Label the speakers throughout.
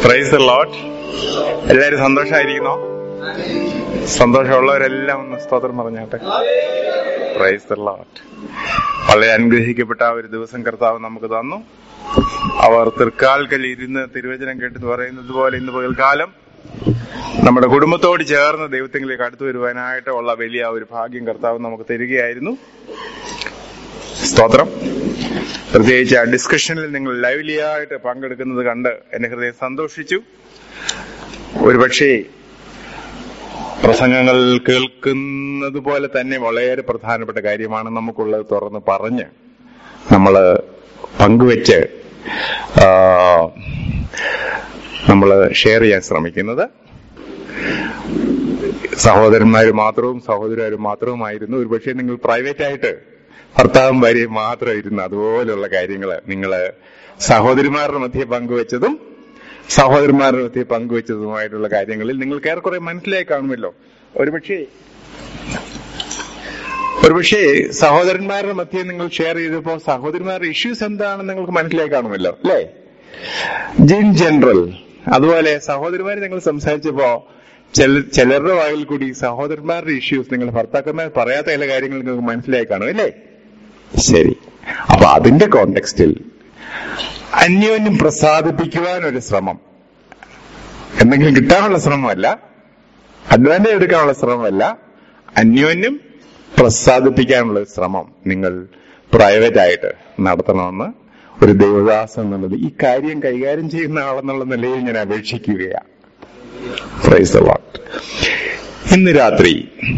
Speaker 1: Price the Lord. എല്ലാവരും സന്തോഷമായിരിക്കുന്നോ? സന്തോഷമുള്ളവരെല്ലാം ഒന്ന് സ്തോത്രം പറഞ്ഞാട്ടെ. Praise the Lord. വളരെ അനുഗ്രഹിക്കപ്പെട്ട ഒരു ദിവസം കർത്താവ് നമുക്ക് തന്നു. അവർ തൃക്കാൽക്കൽ ഇരുന്ന് തിരുവചനം കേട്ടെന്ന് പറയുന്നത് പോലെ ഇന്ന് പകൽക്കാലം നമ്മുടെ കുടുംബത്തോട് ചേർന്ന് ദൈവത്തിലേക്ക് അടുത്തു വരുവാനായിട്ട് ഉള്ള വലിയ ഒരു ഭാഗ്യം കർത്താവ് നമുക്ക് തരികയായിരുന്നു. സ്തോത്രം. പ്രത്യേകിച്ച് ആ ഡിസ്കഷനിൽ നിങ്ങൾ ലൈവ്ലി ആയിട്ട് പങ്കെടുക്കുന്നത് കണ്ട് എന്റെ ഹൃദയം സന്തോഷിച്ചു. ഒരുപക്ഷെ പ്രസംഗങ്ങൾ കേൾക്കുന്നത് പോലെ തന്നെ വളരെ പ്രധാനപ്പെട്ട കാര്യമാണ് നമുക്കുള്ളത് തുറന്ന് പറഞ്ഞ് നമ്മൾ പങ്കുവെച്ച് നമ്മൾ ഷെയർ ചെയ്യാൻ ശ്രമിക്കുന്നത്. സഹോദരന്മാര് മാത്രവും സഹോദരന്മാരും മാത്രവുമായിരുന്നു. ഒരുപക്ഷെ നിങ്ങൾ പ്രൈവറ്റ് ആയിട്ട് ഭർത്താവും ഭാര്യയും മാത്രമായിരുന്നു അതുപോലുള്ള കാര്യങ്ങൾ നിങ്ങൾ സഹോദരിമാരുടെ മധ്യേ പങ്കുവെച്ചതും സഹോദരന്മാരുടെ മധ്യേ പങ്കുവെച്ചതുമായിട്ടുള്ള കാര്യങ്ങളിൽ നിങ്ങൾക്ക് ഏറെക്കുറെ മനസ്സിലായി കാണുമല്ലോ. ഒരുപക്ഷെ സഹോദരന്മാരുടെ മധ്യേ നിങ്ങൾ ഷെയർ ചെയ്തപ്പോ സഹോദരിമാരുടെ ഇഷ്യൂസ് എന്താണെന്ന് നിങ്ങൾക്ക് മനസ്സിലായി കാണുമല്ലോ, അല്ലേ? In general. അതുപോലെ സഹോദരിമാര് നിങ്ങൾ സംസാരിച്ചപ്പോ ചിലരുടെ വായിൽ കൂടി സഹോദരന്മാരുടെ ഇഷ്യൂസ് നിങ്ങൾ ഭർത്താക്കന്മാർ പറയാത്ത ചില കാര്യങ്ങൾ നിങ്ങൾക്ക് മനസ്സിലായി കാണും, അല്ലേ? ശരി. അപ്പൊ അതിന്റെ കോണ്ടെക്സ്റ്റിൽ അന്യോന്യം പ്രസാദിപ്പിക്കുവാൻ ഒരു ശ്രമം, എന്തെങ്കിലും കിട്ടാനുള്ള ശ്രമമല്ല, അഡ്വാൻറ്റേജ് എടുക്കാനുള്ള ശ്രമമല്ല, അന്യോന്യം പ്രസാദിപ്പിക്കാനുള്ള ശ്രമം നിങ്ങൾ പ്രൈവറ്റ് ആയിട്ട് നടത്തണമെന്ന് ഒരു ദൈവദാസൻ എന്നുള്ളത് ഈ കാര്യം കൈകാര്യം ചെയ്യുന്ന ആളെന്നുള്ള നിലയിൽ ഞാൻ അപേക്ഷിക്കുകയാണ്. Praise the Lord. ഇന്ന് രാത്രി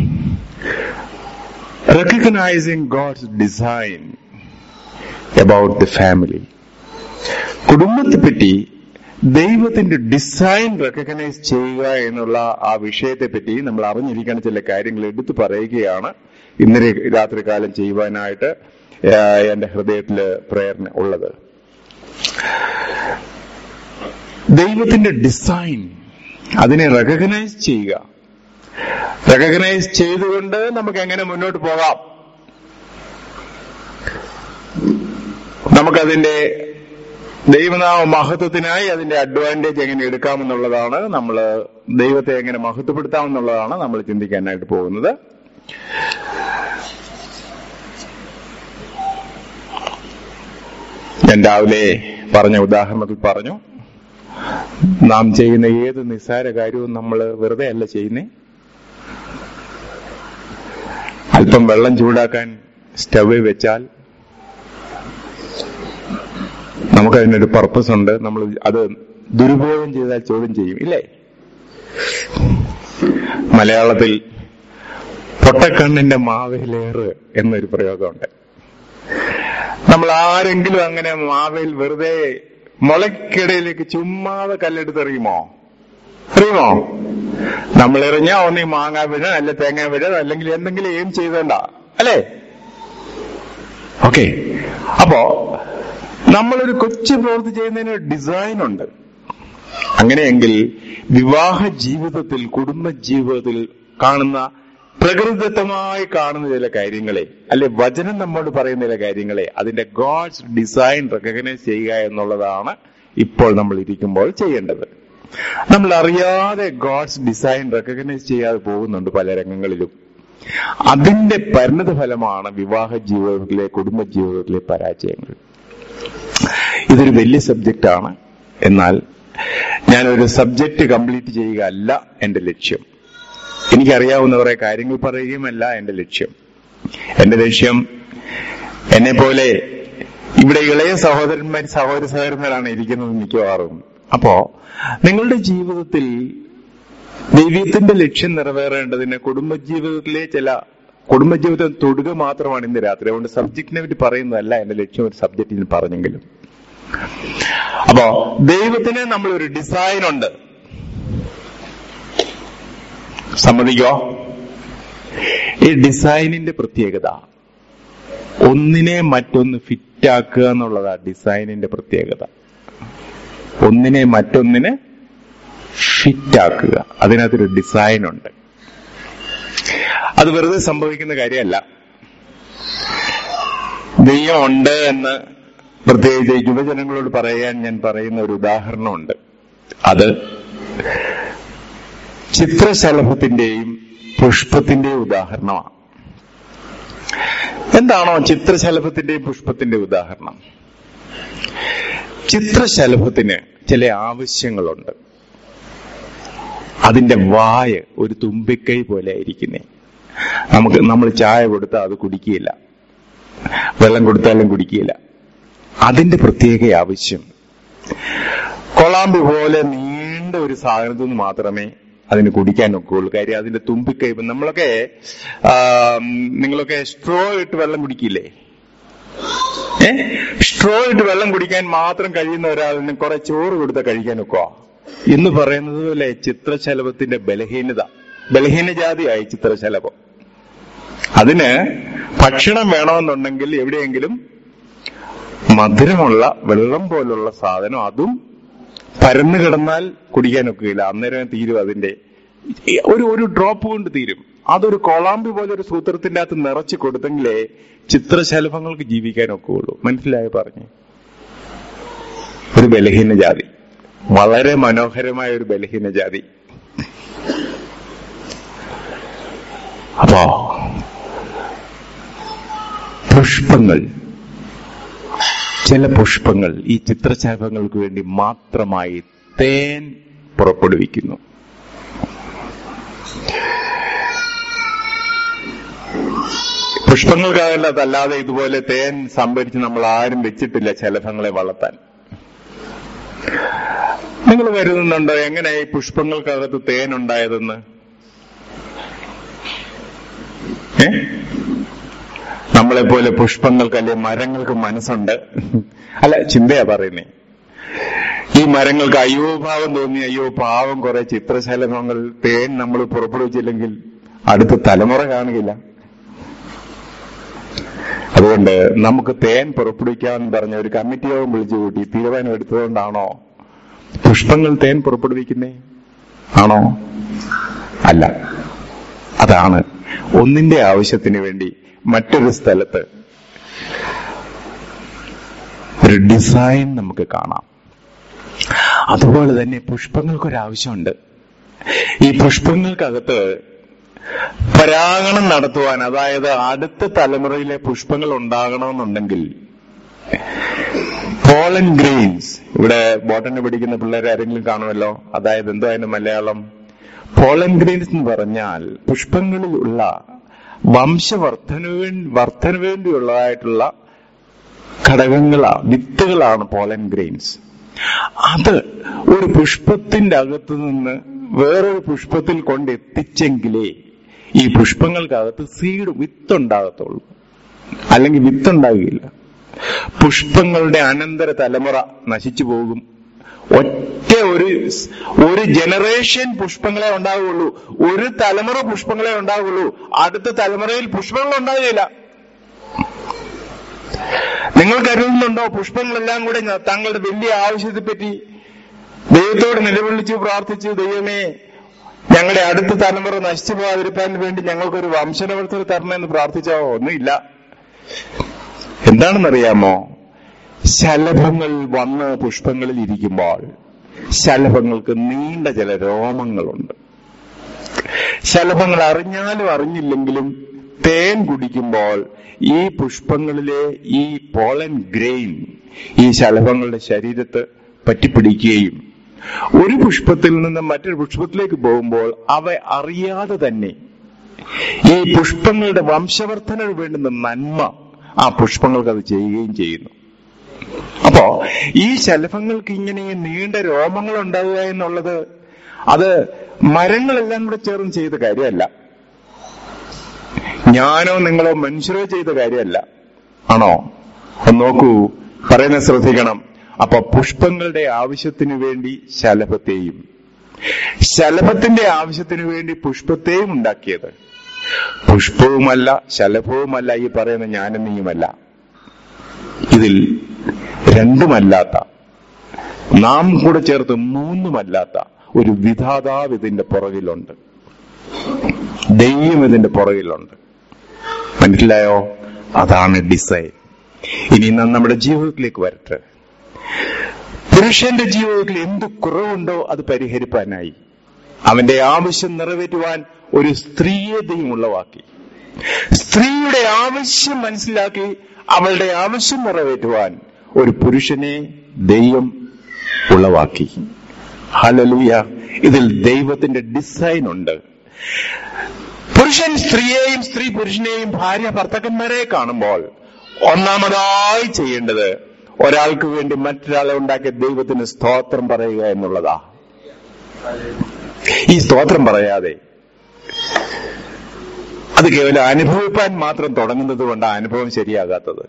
Speaker 1: recognizing God's design about the family, കുടുംബത്തെ പറ്റി ദൈവത്തിന്റെ ഡിസൈൻ റെക്കഗ്നൈസ് ചെയ്യുക എന്നുള്ള ആ വിഷയത്തെ പറ്റി നമ്മൾ അറിഞ്ഞിരിക്കുന്ന ചില കാര്യങ്ങൾ എടുത്തു പറയുകയാണ് ഇന്നലെ രാത്രികാലം ചെയ്യുവാനായിട്ട് എന്റെ ഹൃദയത്തില് പ്രേരണ ഉള്ളത്. ദൈവത്തിന്റെ ഡിസൈൻ, അതിനെ റെക്കഗ്നൈസ് ചെയ്യുക. റെക്കഗ്നൈസ് ചെയ്തുകൊണ്ട് നമുക്ക് എങ്ങനെ മുന്നോട്ട് പോകാം, നമുക്കതിന്റെ ദൈവനാമ മഹത്വത്തിനായി അതിന്റെ അഡ്വാൻറ്റേജ് എങ്ങനെ എടുക്കാമെന്നുള്ളതാണ്, നമ്മൾ ദൈവത്തെ എങ്ങനെ മഹത്വപ്പെടുത്താമെന്നുള്ളതാണ് നമ്മൾ ചിന്തിക്കാനായിട്ട് പോകുന്നത്. ഞാൻ രാവിലെ പറഞ്ഞ ഉദാഹരണത്തിൽ പറഞ്ഞു, നാം ചെയ്യുന്ന ഏത് നിസ്സാര കാര്യവും നമ്മൾ വെറുതെ അല്ല ചെയ്യുന്നേ. അല്പം വെള്ളം ചൂടാക്കാൻ സ്റ്റവ് വെച്ചാൽ നമുക്കതിനൊരു പർപ്പസ് ഉണ്ട്. നമ്മൾ അത് ദുരുപയോഗം ചെയ്താൽ ചോദ്യം ചെയ്യും, ഇല്ലേ? മലയാളത്തിൽ പൊട്ടക്കണ്ണിന്റെ മാവേലേറ് എന്നൊരു പ്രയോഗമുണ്ട്. നമ്മൾ ആരെങ്കിലും അങ്ങനെ മാവേൽ വെറുതെ മുളയ്ക്കിടയിലേക്ക് ചുമ്മാതെ കല്ലെടുത്തെറിയുമോ? അറിയുമോ? നമ്മൾ എറിഞ്ഞാ ഒന്നീ മാങ്ങ വീഴ, അല്ല തേങ്ങ വീഴ, അല്ലെങ്കിൽ എന്തെങ്കിലും എയിം ചെയ്തണ്ട, അല്ലേ? ഓക്കെ. അപ്പോ നമ്മളൊരു കൊച്ചു പ്രവൃത്തി ചെയ്യുന്നതിന് ഡിസൈൻ ഉണ്ട്. അങ്ങനെയെങ്കിൽ വിവാഹ ജീവിതത്തിൽ, കുടുംബ ജീവിതത്തിൽ കാണുന്ന പ്രകൃതിദത്തമായി കാണുന്ന ചില കാര്യങ്ങളെ, അല്ലെ വചനം നമ്മോട് പറയുന്ന ചില കാര്യങ്ങളെ, അതിന്റെ ഗോഡ്സ് ഡിസൈൻ റെക്കഗ്നൈസ് ചെയ്യുക എന്നുള്ളതാണ് ഇപ്പോൾ നമ്മൾ ഇരിക്കുമ്പോൾ ചെയ്യേണ്ടത്. നമ്മൾ അറിയാതെ ഗോഡ്സ് ഡിസൈൻ റെക്കഗ്നൈസ് ചെയ്യാതെ പോകുന്നുണ്ട് പല രംഗങ്ങളിലും. അതിന്റെ പരിണത ഫലമാണ് വിവാഹ ജീവിതത്തിലെ, കുടുംബ ജീവിതത്തിലെ പരാജയങ്ങൾ. ഇതൊരു വലിയ സബ്ജക്റ്റാണ്. എന്നാൽ ഞാനൊരു സബ്ജക്റ്റ് കംപ്ലീറ്റ് ചെയ്യുക അല്ല എന്റെ ലക്ഷ്യം. എനിക്കറിയാവുന്ന കുറെ കാര്യങ്ങൾ പറയുകയുമല്ല എന്റെ ലക്ഷ്യം. എന്റെ ലക്ഷ്യം, എന്നെ പോലെ ഇവിടെ ഇളയ സഹോദരന്മാരാണ് ഇരിക്കുന്നത് മിക്കവാറും. അപ്പോ നിങ്ങളുടെ ജീവിതത്തിൽ ദൈവത്തിന്റെ ലക്ഷ്യം നിറവേറേണ്ടതിന് കുടുംബജീവിതം തൊടുക മാത്രമാണ് ഇന്ന് രാത്രി. അതുകൊണ്ട് സബ്ജക്റ്റിനെ പറ്റി പറയുന്നതല്ല എന്റെ ലക്ഷ്യം. ഒരു സബ്ജക്റ്റിൽ പറഞ്ഞെങ്കിലും, അപ്പോ ദൈവത്തിന് നമ്മളൊരു ഡിസൈൻ ഉണ്ട്, സമ്മതിക്കോ? ഈ ഡിസൈനിന്റെ പ്രത്യേകത ഒന്നിനെ മറ്റൊന്ന് ഫിറ്റാക്കുക എന്നുള്ളതാ ഡിസൈനിന്റെ പ്രത്യേകത. ഒന്നിനെ മറ്റൊന്നിന് ഫിറ്റാക്കുക, അതിനകത്തൊരു ഡിസൈൻ ഉണ്ട്. അത് വെറുതെ സംഭവിക്കുന്ന കാര്യമല്ല. ദൈവം ഉണ്ട് എന്ന് പ്രത്യേകിച്ച് യുവജനങ്ങളോട് പറയാൻ ഞാൻ പറയുന്ന ഒരു ഉദാഹരണമുണ്ട്. അത് ചിത്രശലഭത്തിന്റെയും പുഷ്പത്തിന്റെയും ഉദാഹരണമാണ്. എന്താണോ ചിത്രശലഭത്തിന്റെയും പുഷ്പത്തിന്റെ ഉദാഹരണം? ചിത്രശലഭത്തിന് ചില ആവശ്യങ്ങളുണ്ട്. അതിന്റെ വായ ഒരു തുമ്പിക്കൈ പോലെ ആയിരിക്കുന്നേ. നമ്മൾ ചായ കൊടുത്താൽ അത് കുടിക്കുകയില്ല, വെള്ളം കൊടുത്താലും കുടിക്കുകയില്ല. അതിന്റെ പ്രത്യേക ആവശ്യം കൊളാമ്പി പോലെ നീണ്ട ഒരു സാധനത്തിൽ നിന്ന് മാത്രമേ അതിന് കുടിക്കാൻ ഒക്കെയുള്ളൂ. കാര്യം അതിന്റെ തുമ്പിക്കൈ. നിങ്ങളൊക്കെ സ്ട്രോ ഇട്ട് വെള്ളം കുടിക്കില്ലേ? സ്ട്രോ ഇട്ട് വെള്ളം കുടിക്കാൻ മാത്രം കഴിയുന്ന ഒരാളിന് കുറെ ചോറ് കൊടുത്താൽ കഴിക്കാൻ ഒക്കുക എന്ന് പറയുന്നത് പോലെ ചിത്രശലഭത്തിന്റെ ബലഹീന ജാതിയായി ചിത്രശലഭം. അതിന് ഭക്ഷണം വേണമെന്നുണ്ടെങ്കിൽ എവിടെയെങ്കിലും മധുരമുള്ള വെള്ളം പോലുള്ള സാധനം, അതും പരന്നു കിടന്നാൽ കുടിക്കാനൊക്കെയില്ല. അന്നേരം തീരും. അതിന്റെ ഒരു ഡ്രോപ്പ് കൊണ്ട് തീരും. അതൊരു കോളാമ്പി പോലെ ഒരു സൂത്രത്തിന്റെ അകത്ത് നിറച്ച് കൊടുത്തെങ്കിലേ ചിത്രശലഭങ്ങൾക്ക് ജീവിക്കാനൊക്കെ ഉള്ളൂ. മനസ്സിലായി പറഞ്ഞു? ഒരു ബലഹീന ജാതി, വളരെ മനോഹരമായ ഒരു ബലഹീന ജാതി. അപ്പോ ചില പുഷ്പങ്ങൾ ഈ ചിത്രശലഭങ്ങൾക്ക് വേണ്ടി മാത്രമായി തേൻ പുറപ്പെടുവിക്കുന്നു. പുഷ്പങ്ങൾക്കല്ലാതെ ഇതുപോലെ തേൻ സംഭരിച്ച് നമ്മൾ ആരും വെച്ചിട്ടില്ല ശലഭങ്ങളെ വളർത്താൻ. നിങ്ങൾ കരുതുന്നുണ്ടോ എങ്ങനെ ഈ പുഷ്പങ്ങൾക്കകത്ത് തേൻ ഉണ്ടായതെന്ന്? നമ്മളെപ്പോലെ പുഷ്പങ്ങൾക്ക് അല്ലെ മരങ്ങൾക്ക് മനസ്സുണ്ട്. അല്ല, ചിന്തയാ പറയുന്നേ. ഈ മരങ്ങൾക്ക് അയ്യോ ഭാവം തോന്നി, അയ്യോ പാവം കുറെ ചിത്രശലഭങ്ങൾ തേൻ നമ്മൾ പുറപ്പെടുവിച്ചില്ലെങ്കിൽ അടുത്ത തലമുറ കാണുകയില്ല. അതുകൊണ്ട് നമുക്ക് തേൻ പുറപ്പെടുവിക്കാമെന്ന് പറഞ്ഞ ഒരു കമ്മിറ്റി യോഗം വിളിച്ചു കൂട്ടി തീരുമാനം എടുത്തതുകൊണ്ടാണോ പുഷ്പങ്ങൾ തേൻ പുറപ്പെടുവിക്കുന്നേ? ആണോ? അല്ല. അതാണ് ഒന്നിന്റെ ആവശ്യത്തിന് വേണ്ടി മറ്റൊരു സ്ഥലത്ത് ഒരു ഡിസൈൻ നമുക്ക് കാണാം. അതുപോലെ തന്നെ പുഷ്പങ്ങൾക്കൊരാവശ്യമുണ്ട്. ഈ പുഷ്പങ്ങൾക്കകത്ത് പരാഗണം നടത്തുവാൻ, അതായത് അടുത്ത തലമുറയിലെ പുഷ്പങ്ങൾ ഉണ്ടാകണമെന്നുണ്ടെങ്കിൽ പോളൻ ഗ്രെയിൻസ്, ഇവിടെ ബോട്ടണി പഠിക്കുന്ന പിള്ളേർ ആരെങ്കിലും കാണുമല്ലോ, അതായത് എന്തോ അതിന്റെ മലയാളം? പോളൻ ഗ്രെയിൻസ് എന്ന് പറഞ്ഞാൽ പുഷ്പങ്ങളിലുള്ള വർധന വേണ്ടിയുള്ളതായിട്ടുള്ള വിത്തുകളാണ് പോളൻ ഗ്രെയിൻസ്. അത് ഒരു പുഷ്പത്തിന്റെ അകത്ത് നിന്ന് വേറൊരു പുഷ്പത്തിൽ കൊണ്ടെത്തിച്ചെങ്കിലേ ഈ പുഷ്പങ്ങൾക്കകത്ത് വിത്തുണ്ടാകത്തുള്ളൂ. അല്ലെങ്കിൽ വിത്തുണ്ടാകുകയില്ല. പുഷ്പങ്ങളുടെ അനന്തര തലമുറ നശിച്ചു പോകും. ഒറ്റ ഒരു ജനറേഷൻ പുഷ്പങ്ങളെ ഉണ്ടാവുകയുള്ളൂ, ഒരു തലമുറ പുഷ്പങ്ങളെ ഉണ്ടാവുകയുള്ളൂ. അടുത്ത തലമുറയിൽ പുഷ്പങ്ങൾ ഉണ്ടാകുകയില്ല. നിങ്ങൾ കരുതുന്നുണ്ടോ പുഷ്പങ്ങളെല്ലാം കൂടെ തങ്ങളുടെ വലിയ ആവശ്യത്തെപ്പറ്റി ദൈവത്തോട് നിലവിളിച്ച് പ്രാർത്ഥിച്ചു, ദൈവമേ ഞങ്ങളുടെ അടുത്ത തലമുറ നശിച്ചു പോകാതിരിക്കാൻ വേണ്ടി ഞങ്ങൾക്കൊരു വംശനിവർത്തനം തരണമെന്ന് പ്രാർത്ഥിച്ചോ? ഒന്നുമില്ല. എന്താണെന്നറിയാമോ? ശലഭങ്ങൾ വന്ന് പുഷ്പങ്ങളിൽ ഇരിക്കുമ്പോൾ ശലഭങ്ങൾക്ക് നീണ്ട ചില രോമങ്ങളുണ്ട്. ശലഭങ്ങൾ അറിഞ്ഞാലും അറിഞ്ഞില്ലെങ്കിലും തേൻ കുടിക്കുമ്പോൾ ഈ പുഷ്പങ്ങളിലെ ഈ പോളൻ ഗ്രെയിൻ ഈ ശലഭങ്ങളുടെ ശരീരത്ത് പറ്റിപ്പിടിക്കുകയും ഒരു പുഷ്പത്തിൽ നിന്ന് മറ്റൊരു പുഷ്പത്തിലേക്ക് പോകുമ്പോൾ അവ അറിയാതെ തന്നെ ഈ പുഷ്പങ്ങളുടെ വംശവർദ്ധനന് വേണ്ടുന്ന നന്മ ആ പുഷ്പങ്ങൾക്ക് അത് ചെയ്യുകയും ചെയ്യുന്നു. അപ്പോ ഈ ശലഭങ്ങൾക്ക് ഇങ്ങനെ നീണ്ട രോമങ്ങൾ ഉണ്ടാവുക എന്നുള്ളത് അത് മരങ്ങളെല്ലാം കൂടെ ചേർന്ന് ചെയ്ത കാര്യമല്ല. ഞാനോ നിങ്ങളോ മനുഷ്യരോ ചെയ്ത കാര്യമല്ല. ആണോ? നോക്കൂ, പറയുന്നത് ശ്രദ്ധിക്കണം. അപ്പൊ പുഷ്പങ്ങളുടെ ആവശ്യത്തിനു വേണ്ടി ശലഭത്തെയും ശലഭത്തിന്റെ ആവശ്യത്തിനു വേണ്ടി പുഷ്പത്തെയും ഉണ്ടാക്കിയത് പുഷ്പവുമല്ല ശലഭവുമല്ല, ഈ പറയുന്ന ഞാനും നീയുമല്ല. ഇതിൽ രണ്ടുമല്ലാത്ത, നാം കൂടെ ചേർത്ത് മൂന്നുമല്ലാത്ത ഒരു വിധാതാവ് ഇതിന്റെ പുറകിലുണ്ട്. ദൈവം ഇതിന്റെ പുറകിലുണ്ട്. മനസ്സിലായോ? അതാണ് ഡിസൈൻ. ഇനി നാം നമ്മുടെ ജീവിതത്തിലേക്ക് വരട്ടെ. പുരുഷന്റെ ജീവിതത്തിൽ എന്ത് കുറവുണ്ടോ അത് പരിഹരിപ്പാനായി, അവന്റെ ആവശ്യം നിറവേറ്റുവാൻ ഒരു സ്ത്രീയെ ദൈവം ഉളവാക്കി. സ്ത്രീയുടെ ആവശ്യം മനസ്സിലാക്കി അവളുടെ ആവശ്യം നിറവേറ്റുവാൻ ഒരു പുരുഷനെ ദൈവം ഉളവാക്കി. ഹല്ലേലൂയ. ഇതിൽ ദൈവത്തിന്റെ ഡിസൈൻ ഉണ്ട്. പുരുഷൻ സ്ത്രീയെയും സ്ത്രീ പുരുഷനെയും ഭാര്യ ഭർത്താക്കന്മാരെ കാണുമ്പോൾ ഒന്നാമതായി ചെയ്യേണ്ടത് ഒരാൾക്ക് വേണ്ടി മറ്റൊരാളെ ഉണ്ടാക്കിയ ദൈവത്തിന് സ്തോത്രം പറയുക എന്നുള്ളതാ. ഈ സ്തോത്രം പറയാതെ അത് കേവലം അനുഭവിപ്പാൻ മാത്രം തുടങ്ങുന്നത് കൊണ്ട് ആ അനുഭവം ശരിയാകാത്തത്.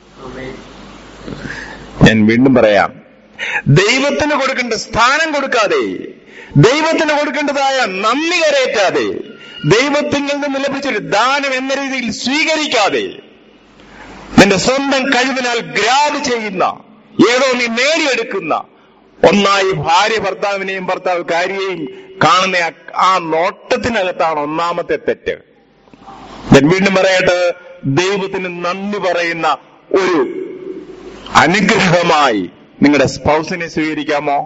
Speaker 1: ഞാൻ വീണ്ടും പറയാം, ദൈവത്തിന് കൊടുക്കേണ്ട സ്ഥാനം കൊടുക്കാതെ, ദൈവത്തിന് കൊടുക്കേണ്ടതായ നന്ദി കരയറ്റാതെ, ദൈവത്തിൽ നിന്ന് ലഭിച്ചൊരു ദാനം എന്ന രീതിയിൽ സ്വീകരിക്കാതെ, നിന്റെ സ്വന്തം കഴിവിനാൽ ഗ്രാബ് ചെയ്യുന്ന, ഏതോ നീ നേടിയെടുക്കുന്ന ഒന്നായി ഭാര്യ ഭർത്താവിനെയും ഭർത്താവ് ഭാര്യയെയും കാണുന്ന ആ നോട്ടത്തിനകത്താണ് ഒന്നാമത്തെ തെറ്റ്. ഞാൻ വീണ്ടും പറയട്ടെ, ദൈവത്തിന് നന്ദി പറയുന്ന ഒരു അനുഗ്രഹമായി നിങ്ങളുടെ സ്പൗസിനെ സ്വീകരിക്കാമോ?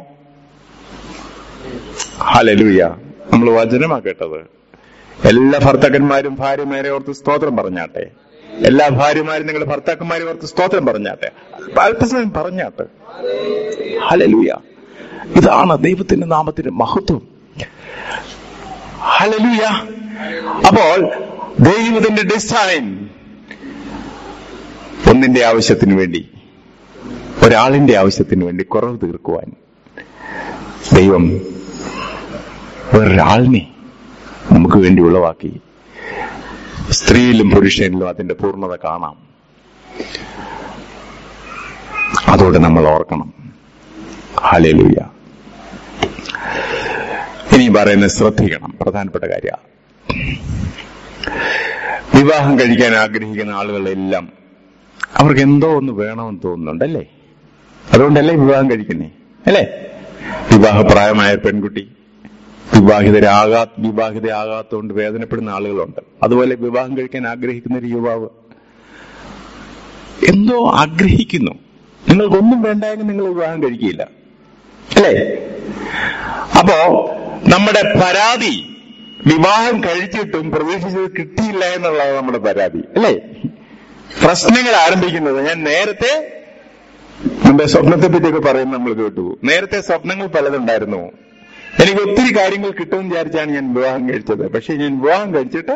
Speaker 1: ഹല്ലേലൂയ. നമ്മൾ വചനമാ കേട്ടത്. എല്ലാ ഭർത്താക്കന്മാരും ഭാര്യമാരെ ഓർത്ത് സ്തോത്രം പറഞ്ഞാട്ടെ. എല്ലാ ഭാര്യമാരും നിങ്ങളുടെ ഭർത്താക്കന്മാരെ ഓർത്ത് സ്തോത്രം പറഞ്ഞാട്ടെ. അല്പസമയം പറഞ്ഞാട്ടെ. ഹല്ലേലൂയ. ഇതാണ് ദൈവത്തിന്റെ നാമത്തിന്റെ മഹത്വം. ഹല്ലേലൂയ. അപ്പോൾ ദൈവത്തിന്റെ ഡിസൈൻ ഒന്നിന്റെ ആവശ്യത്തിന് വേണ്ടി, ഒരാളിന്റെ ആവശ്യത്തിന് വേണ്ടി കുറവ് തീർക്കുവാൻ ദൈവം വേറൊരാളിനെ നമുക്ക് വേണ്ടി ഉളവാക്കി. സ്ത്രീയിലും പുരുഷനിലും അതിന്റെ പൂർണ്ണത കാണാം. അതോടെ നമ്മൾ ഓർക്കണം. ഹല്ലേലൂയ. ഇനി പറയുന്നത് ശ്രദ്ധിക്കണം, പ്രധാനപ്പെട്ട കാര്യ. വിവാഹം കഴിക്കാൻ ആഗ്രഹിക്കുന്ന ആളുകളെല്ലാം അവർക്ക് എന്തോ ഒന്ന് വേണമെന്ന് തോന്നുന്നുണ്ടല്ലേ? അതുകൊണ്ടല്ലേ വിവാഹം കഴിക്കുന്നേ, അല്ലേ? വിവാഹപ്രായമായ പെൺകുട്ടി വിവാഹിതയാകാത്തതുകൊണ്ട് വേദനപ്പെടുന്ന ആളുകളുണ്ട്. അതുപോലെ വിവാഹം കഴിക്കാൻ ആഗ്രഹിക്കുന്ന ഒരു യുവാവ് എന്തോ ആഗ്രഹിക്കുന്നു. നിങ്ങൾക്കൊന്നും വേണ്ടായെങ്കിൽ നിങ്ങൾ വിവാഹം കഴിക്കില്ല, അല്ലേ? അപ്പോ നമ്മുടെ പരാതി വിവാഹം കഴിച്ചിട്ടും പ്രതീക്ഷിച്ചത് കിട്ടിയില്ല എന്നുള്ളതാണ് നമ്മുടെ പരാതി, അല്ലേ? പ്രശ്നങ്ങൾ ആരംഭിക്കുന്നത്, ഞാൻ നേരത്തെ നമ്മുടെ സ്വപ്നത്തെ പറ്റിയൊക്കെ പറയുന്നത് നമ്മൾ കേട്ടു. നേരത്തെ സ്വപ്നങ്ങൾ പലതുണ്ടായിരുന്നു. എനിക്ക് ഒത്തിരി കാര്യങ്ങൾ കിട്ടുമെന്ന് വിചാരിച്ചാണ് ഞാൻ വിവാഹം കഴിച്ചത്. പക്ഷെ ഞാൻ വിവാഹം കഴിച്ചിട്ട്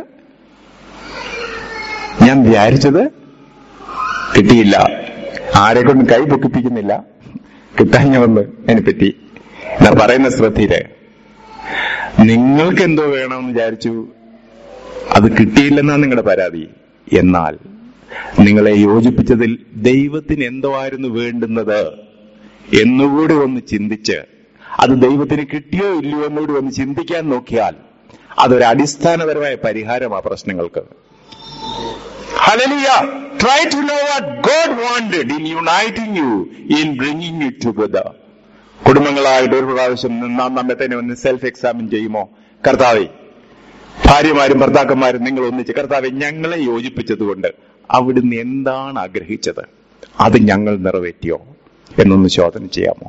Speaker 1: ഞാൻ വിചാരിച്ചത് കിട്ടിയില്ല. ആരെക്കൊണ്ടും കൈ പൊക്കിപ്പിക്കുന്നില്ല, കിട്ടാഞ്ഞവന്ന് അതിനെപ്പറ്റി ഞാൻ പറയുന്ന ശ്രദ്ധയില്. നിങ്ങൾക്ക് എന്തോ വേണമെന്ന് വിചാരിച്ചു, അത് കിട്ടിയില്ലെന്നാണ് നിങ്ങളുടെ പരാതി. എന്നാൽ നിങ്ങളെ യോജിപ്പിച്ചതിൽ ദൈവത്തിന് എന്തോ ആയിരുന്നു വേണ്ടുന്നത് എന്നുകൂടി ഒന്ന് ചിന്തിച്ച്, അത് ദൈവത്തിന് കിട്ടിയോ ഇല്ലയോ എന്നുകൂടി ഒന്ന് ചിന്തിക്കാൻ നോക്കിയാൽ അതൊരു അടിസ്ഥാനപരമായ പരിഹാരമാണ് പ്രശ്നങ്ങൾക്ക്. Hallelujah. Try to know what God wanted in uniting you, in bringing you together. കുടുംബങ്ങളായിട്ട് ഒരു പ്രാവശ്യം നാം നമ്മെ തന്നെ ഒന്ന് സെൽഫ് എക്സാമിൻ ചെയ്യുമോ? കർത്താവേ, ഭാര്യമാരും ഭർത്താക്കന്മാരും നിങ്ങൾ ഒന്നിച്ച്, കർത്താവെ ഞങ്ങളെ യോജിപ്പിച്ചതുകൊണ്ട് അവിടുന്ന് എന്താണ് ആഗ്രഹിച്ചത്, അത് ഞങ്ങൾ നിറവേറ്റിയോ എന്നൊന്ന് ശോധന ചെയ്യാമോ?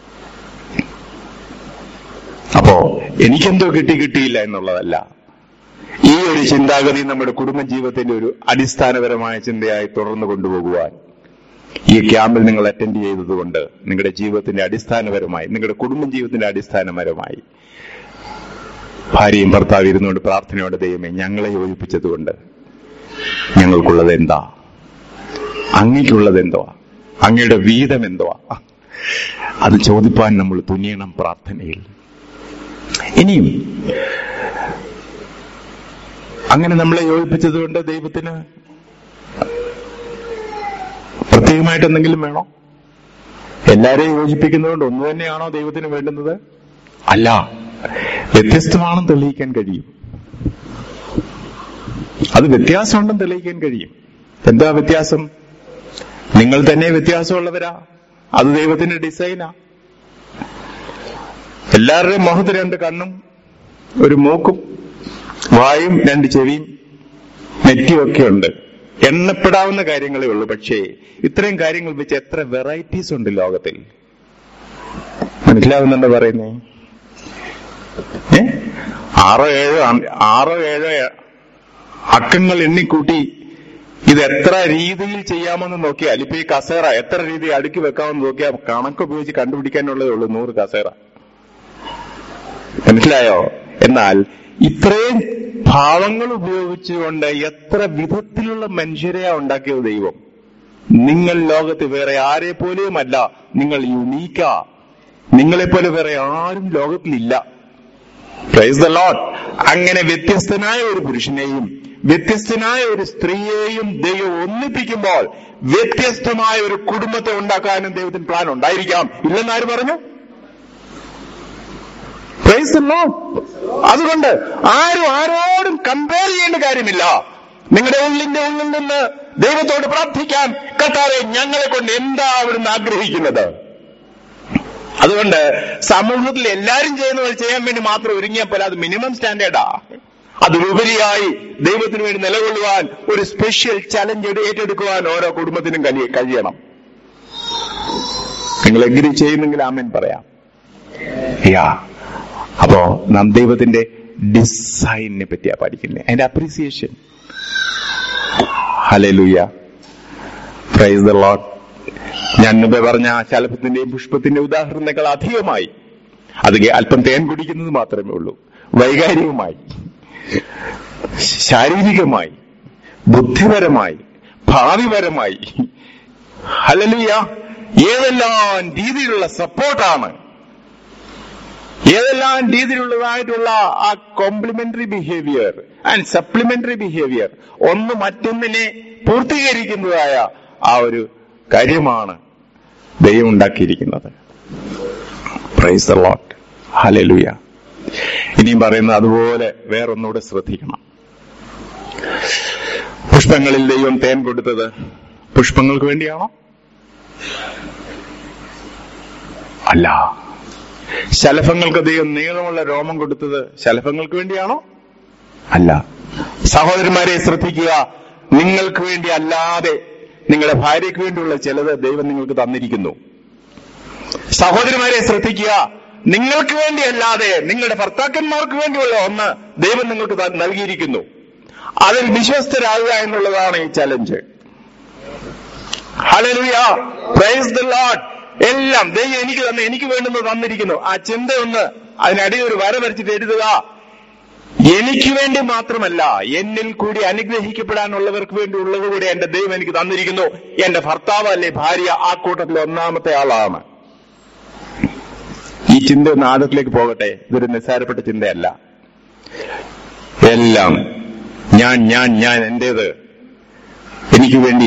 Speaker 1: അപ്പോ എനിക്കെന്തോ കിട്ടിയില്ല എന്നുള്ളതല്ല. ഈ ഒരു ചിന്താഗതി നമ്മുടെ കുടുംബജീവിതത്തിന്റെ ഒരു അടിസ്ഥാനപരമായ ചിന്തയായി തുടർന്നു കൊണ്ടുപോകുവാൻ ഈ ക്യാമ്പിൽ നിങ്ങൾ അറ്റൻഡ് ചെയ്തതുകൊണ്ട് നിങ്ങളുടെ ജീവിതത്തിന്റെ അടിസ്ഥാനപരമായി, നിങ്ങളുടെ കുടുംബജീവിതത്തിന്റെ അടിസ്ഥാനപരമായി ഭാര്യയും ഭർത്താവ് ഇരുന്നുകൊണ്ട് പ്രാർത്ഥനയോടെ ദൈവമേ ഞങ്ങളെ യോജിപ്പിച്ചതുകൊണ്ട് ഞങ്ങൾക്കുള്ളത് എന്താ, അങ്ങയ്ക്കുള്ളത് എന്തുവാ, അങ്ങയുടെ വീതം എന്തുവാ, അത് ചോദിപ്പാൻ നമ്മൾ തുനിയണം പ്രാർത്ഥനയിൽ. ഇനിയും അങ്ങനെ നമ്മളെ യോജിപ്പിച്ചതുകൊണ്ട് ദൈവത്തിന് പ്രത്യേകമായിട്ട് എന്തെങ്കിലും വേണോ? എല്ലാരെയും യോജിപ്പിക്കുന്നതുകൊണ്ട് ഒന്ന് തന്നെയാണോ ദൈവത്തിന് വേണ്ടുന്നത്? അല്ല, വ്യത്യസ്തമാണെന്ന് തെളിയിക്കാൻ കഴിയും. അത് വ്യത്യാസമുണ്ടെന്ന് തെളിയിക്കാൻ കഴിയും. എന്താ വ്യത്യാസം? നിങ്ങൾ തന്നെ വ്യത്യാസമുള്ളവരാ, അത് ദൈവത്തിന്റെ ഡിസൈനാ. എല്ലാവരുടെയും മുഖത്ത് രണ്ട് കണ്ണും ഒരു മൂക്കും വായും രണ്ട് ചെവിയും നെറ്റിയൊക്കെ ഉണ്ട്. എണ്ണപ്പെടാവുന്ന കാര്യങ്ങളേ ഉള്ളൂ. പക്ഷേ ഇത്രയും കാര്യങ്ങൾ വെച്ച് എത്ര വെറൈറ്റീസ് ഉണ്ട് ലോകത്തിൽ. മനസ്സിലാവുന്നുണ്ടോ പറയുന്നേ? ആറോ ഏഴോ അക്കങ്ങൾ എണ്ണിക്കൂട്ടി ഇത് എത്ര രീതിയിൽ ചെയ്യാമെന്ന് നോക്കിയാൽ, ഇപ്പൊ ഈ കസേര എത്ര രീതി അടുക്കി വെക്കാമെന്ന് നോക്കിയാൽ കണക്ക് ഉപയോഗിച്ച് കണ്ടുപിടിക്കാനുള്ളതേ ഉള്ളൂ 100 കസേര. മനസ്സിലായോ? എന്നാൽ ഇത്രയും ഭാവങ്ങൾ ഉപയോഗിച്ചുകൊണ്ട് എത്ര വിധത്തിലുള്ള മനുഷ്യരെയാ ഉണ്ടാക്കിയത് ദൈവം. നിങ്ങൾ ലോകത്ത് വേറെ ആരെ പോലെയുമല്ല, നിങ്ങൾ യുണീക്കാ. നിങ്ങളെപ്പോലെ വേറെ ആരും ലോകത്തിലില്ല. Price the Lord. അങ്ങനെ വ്യത്യസ്തനായ ഒരു പുരുഷനെയും വ്യത്യസ്തനായ ഒരു സ്ത്രീയെയും ദൈവം ഒന്നിപ്പിക്കുമ്പോൾ വ്യത്യസ്തമായ ഒരു കുടുംബത്തെ ഉണ്ടാക്കാനും ദൈവത്തിന് പ്ലാൻ ഉണ്ടായിരിക്കാം. ഇല്ലെന്നാര് പറഞ്ഞു? Praise the Lord. അതുകൊണ്ട് ആരും ആരോടും കമ്പയർ ചെയ്യേണ്ട കാര്യമില്ല. നിങ്ങളുടെ ഉള്ളിൽ നിന്ന് ദൈവത്തോട് പ്രാർത്ഥിക്കാൻ, കർത്താവേ ഞങ്ങളെ കൊണ്ട് എന്താ അവിടുന്ന് ആഗ്രഹിക്കുന്നത്? അതുകൊണ്ട് സമൂഹത്തിൽ എല്ലാവരും ചെയ്യുന്ന പോലെ ചെയ്യാൻ വേണ്ടി മാത്രം ഒരുങ്ങിയപ്പോൾ അത് മിനിമം സ്റ്റാൻഡേർഡാ. അതിലുപരിയായി ദൈവത്തിന് വേണ്ടി നിലകൊള്ളുവാൻ ഒരു സ്പെഷ്യൽ ചലഞ്ച് ഏറ്റെടുക്കുവാൻ ഓരോ കുടുംബത്തിനും കഴിയണം. നിങ്ങൾ എഗ്രി ചെയ്യുന്നെങ്കിൽ ആമേൻ പറയാം. അപ്പോ നാം ദൈവത്തിന്റെ ഡിസൈനിനെ പറ്റിയാ പഠിക്കുന്നത്, അതിന്റെ appreciation. Hallelujah, praise the Lord. ഞാൻ മുമ്പേ പറഞ്ഞ ശലഭത്തിന്റെയും പുഷ്പത്തിന്റെയും ഉദാഹരണങ്ങൾ അധികമായി. അത് അല്പം തേൻ കുടിക്കുന്നത് മാത്രമേ ഉള്ളൂ. വൈകാരികമായി, ശാരീരികമായി, ബുദ്ധിപരമായി, ഭാവിപരമായി, ഹല്ലേലൂയ, ഏതെല്ലാം രീതിയിലുള്ള സപ്പോർട്ടാണ്, ഏതെല്ലാം രീതിയിലുള്ളതായിട്ടുള്ള ആ complementary behaviour and supplementary behaviour, ഒന്ന് മറ്റൊന്നിനെ പൂർത്തീകരിക്കുന്നതായ ആ ഒരു കാര്യമാണ് ദൈവം ഉണ്ടാക്കിയിരിക്കുന്നത്. Praise the Lord, hallelujah. ഇനിയും പറയുന്നത് അതുപോലെ വേറൊന്നുകൂടെ ശ്രദ്ധിക്കണം. പുഷ്പങ്ങളിൽ ദൈവം തേൻ കൊടുത്തത് പുഷ്പങ്ങൾക്ക് വേണ്ടിയാണോ? അല്ല. ശലഭങ്ങൾക്ക് ദൈവം നീളമുള്ള രോമം കൊടുത്തത് ശലഭങ്ങൾക്ക് വേണ്ടിയാണോ? അല്ല. സഹോദരന്മാരെ ശ്രദ്ധിക്കുക, നിങ്ങൾക്ക് വേണ്ടി അല്ലാതെ നിങ്ങളുടെ ഭാര്യയ്ക്ക് വേണ്ടിയുള്ള ചിലത് ദൈവം നിങ്ങൾക്ക് തന്നിരിക്കുന്നു. സഹോദരന്മാരെ ശ്രദ്ധിക്കുക, നിങ്ങൾക്ക് വേണ്ടിയല്ലാതെ നിങ്ങളുടെ ഭർത്താക്കന്മാർക്ക് വേണ്ടിയുള്ള ഒന്ന് ദൈവം നിങ്ങൾക്ക് നൽകിയിരിക്കുന്നു. അതിൽ വിശ്വസ്തരാകുക എന്നുള്ളതാണ് ഈ challenge. Hallelujah, praise the Lord. എല്ലാം ദൈവം എനിക്ക് വേണ്ടുന്നത് തന്നിരിക്കുന്നു. ആ ചിന്തയൊന്ന് അതിനടിയിൽ ഒരു വര വരച്ചിട്ട് എഴുതുക. എനിക്ക് വേണ്ടി മാത്രമല്ല, എന്നിൽ കൂടി അനുഗ്രഹിക്കപ്പെടാനുള്ളവർക്ക് വേണ്ടി ഉള്ളത് കൂടി എന്റെ ദൈവം എനിക്ക് തന്നിരിക്കുന്നു. എന്റെ ഭർത്താവ് അല്ലെ ഭാര്യ ആ കൂട്ടത്തിൽ ഒന്നാമത്തെ ആളാണ്. ഈ ചിന്ത ഒന്ന് ആഴത്തിലേക്ക് പോകട്ടെ. ഇതൊരു നിസ്സാരപ്പെട്ട ചിന്തയല്ല. എല്ലാം ഞാൻ എന്റേത്, എനിക്ക് വേണ്ടി,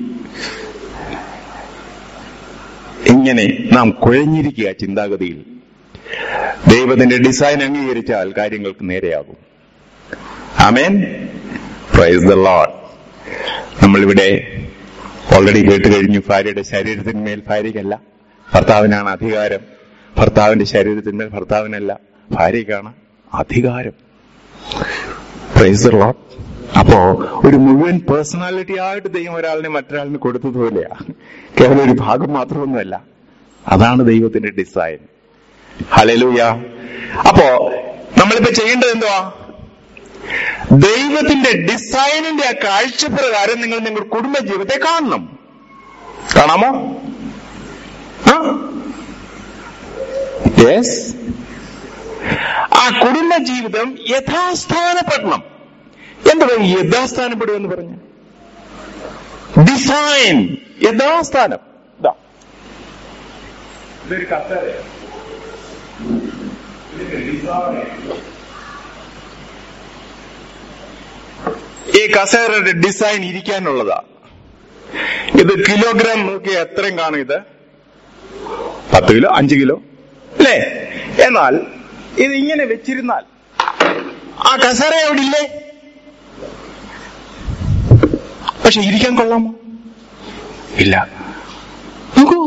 Speaker 1: ഇങ്ങനെ നാം കുഴഞ്ഞിരിക്കുക ചിന്താഗതിയിൽ. ദൈവത്തിന്റെ ഡിസൈൻ അംഗീകരിച്ചാൽ കാര്യങ്ങൾക്ക് നേരെയാകും. Amen, praise the Lord. നമ്മളിവിടെ ഓൾറെഡി കേട്ട് കഴിഞ്ഞു, ഭാര്യയുടെ ശരീരത്തിന്മേൽ ഭാര്യയ്ക്കല്ല, ഭർത്താവിനാണ് അധികാരം. ഭർത്താവിന്റെ ശരീരത്തിന്മേൽ ഭർത്താവിനല്ല, ഭാര്യയ്ക്കാണ് അധികാരം. Praise the Lord. അപ്പോ ഒരു മുഴുവൻ പേഴ്സണാലിറ്റി ആയിട്ട് ദൈവം ഒരാളിനെ മറ്റൊരാളിന് കൊടുത്തതുപോലെയാ. കേവലം ഒരു ഭാഗം മാത്രമൊന്നുമല്ല. അതാണ് ദൈവത്തിന്റെ ഡിസൈൻ. ഹല്ലേലൂയ. അപ്പോ നമ്മളിപ്പോ ചെയ്യേണ്ടത് എന്തുവാ? ദൈവത്തിന്റെ ഡിസൈനിന്റെ ആ കാഴ്ചപ്രകാരം നിങ്ങൾ നിങ്ങളുടെ കുടുംബജീവിതത്തെ കാണണം. കാണാമോ? യെസ്. ആ കുടുംബജീവിതം യഥാസ്ഥാനപ്പെടണം. എന്താ യഥാസ്ഥാനപ്പെടുക എന്ന് പറഞ്ഞ? ഡിസൈൻ, യഥാസ്ഥാനം. ഇതൊരു കസേരയാണ്. ഈ കസേരയുടെ ഡിസൈൻ ഇരിക്കാനുള്ളതാ. ഇത് കിലോഗ്രാം നോക്കിയാൽ എത്രയും കാണും. ഇത് 10 കിലോ 5 കിലോ അല്ലേ? എന്നാൽ ഇത് ഇങ്ങനെ വെച്ചിരുന്നാൽ ആ കസേര എവിടെ ഇല്ലേ? പക്ഷെ ഇരിക്കാൻ കൊള്ളാമോ? ഇല്ല. നോക്കൂ,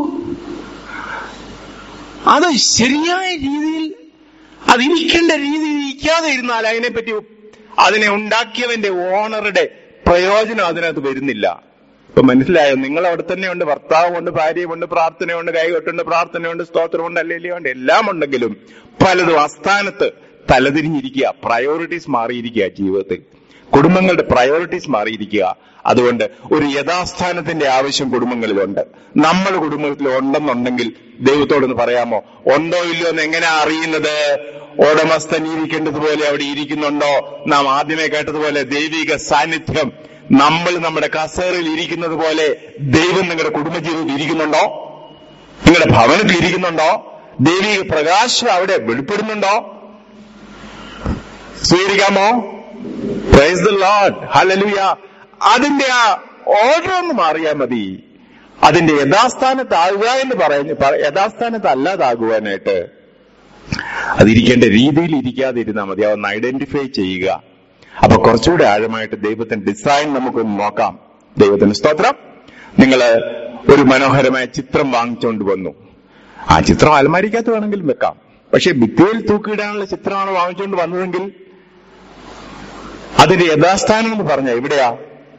Speaker 1: അത് ശരിയായ രീതിയിൽ അതിരിക്കേണ്ട രീതിയിൽ ഇരിക്കാതെ ഇരുന്നാൽ അതിനെപ്പറ്റി അതിനെ ഉണ്ടാക്കിയവന്റെ ഓണറുടെ പ്രയോജനം അതിനകത്ത് വരുന്നില്ല. ഇപ്പൊ മനസ്സിലായോ? നിങ്ങൾ അവിടെ തന്നെയുണ്ട്, ഭർത്താവുമുണ്ട്, ഭാര്യയുമുണ്ട്, പ്രാർത്ഥനയുണ്ട്, കൈകൊട്ടുണ്ട്, പ്രാർത്ഥനയുണ്ട്, സ്തോത്രമുണ്ട്, അല്ലേലിയുണ്ട്, എല്ലാം ഉണ്ടെങ്കിലും പലതും അസ്ഥാനത്ത് തലതിരിഞ്ഞിരിക്കുക. പ്രയോറിറ്റീസ് മാറിയിരിക്കുക ജീവിതത്തിൽ. കുടുംബങ്ങളുടെ പ്രയോറിറ്റീസ് മാറിയിരിക്കുക. അതുകൊണ്ട് ഒരു യഥാസ്ഥാനത്തിന്റെ ആവശ്യം കുടുംബങ്ങളിലുണ്ട്. നമ്മൾ കുടുംബത്തിൽ ഉണ്ടെന്നുണ്ടെങ്കിൽ ദൈവത്തോടൊന്ന് പറയാമോ? ഉണ്ടോ ഇല്ലയോ എന്ന് എങ്ങനെയാ അറിയുന്നത്? ഉടമസ്ഥൻ ഇരിക്കേണ്ടതുപോലെ അവിടെ ഇരിക്കുന്നുണ്ടോ? നാം ആദ്യമേ കേട്ടതുപോലെ ദൈവിക സാന്നിധ്യം നമ്മൾ നമ്മുടെ കസേരയിൽ ഇരിക്കുന്നത് പോലെ ദൈവം നിങ്ങളുടെ കുടുംബജീവിതത്തിൽ ഇരിക്കുന്നുണ്ടോ? നിങ്ങളുടെ ഭവനത്തിൽ ഇരിക്കുന്നുണ്ടോ? ദൈവിക പ്രകാശം അവിടെ വെളിപ്പെടുന്നുണ്ടോ? സ്വീകരിക്കാമോ? Praise the Lord, hallelujah. അതിന്റെ ആ ഓർഡർ ഒന്ന് മാറിയാൽ മതി. അതിന്റെ യഥാസ്ഥാനത്താകുക എന്ന് പറയുന്നു. യഥാസ്ഥാനത്തല്ലാതാകുവാനായിട്ട് അതിരിക്കേണ്ട രീതിയിൽ ഇരിക്കാതിരുന്നാൽ മതി. അതൊന്ന് ഐഡന്റിഫൈ ചെയ്യുക. അപ്പൊ കുറച്ചുകൂടെ ആഴമായിട്ട് ദൈവത്തിന്റെ ഡിസൈൻ നമുക്കൊന്ന് നോക്കാം. ദൈവത്തിന് സ്തോത്രം. നിങ്ങൾ ഒരു മനോഹരമായ ചിത്രം വാങ്ങിച്ചുകൊണ്ട് വന്നു. ആ ചിത്രം അലമാരിക്കകത്ത് വേണമെങ്കിലും വെക്കാം. പക്ഷെ ഭിത്തിയിൽ തൂക്കിയിടാനുള്ള ചിത്രമാണ് വാങ്ങിച്ചുകൊണ്ട് വന്നതെങ്കിൽ അതിന്റെ യഥാസ്ഥാനം എന്ന് പറഞ്ഞാൽ എവിടെയാ?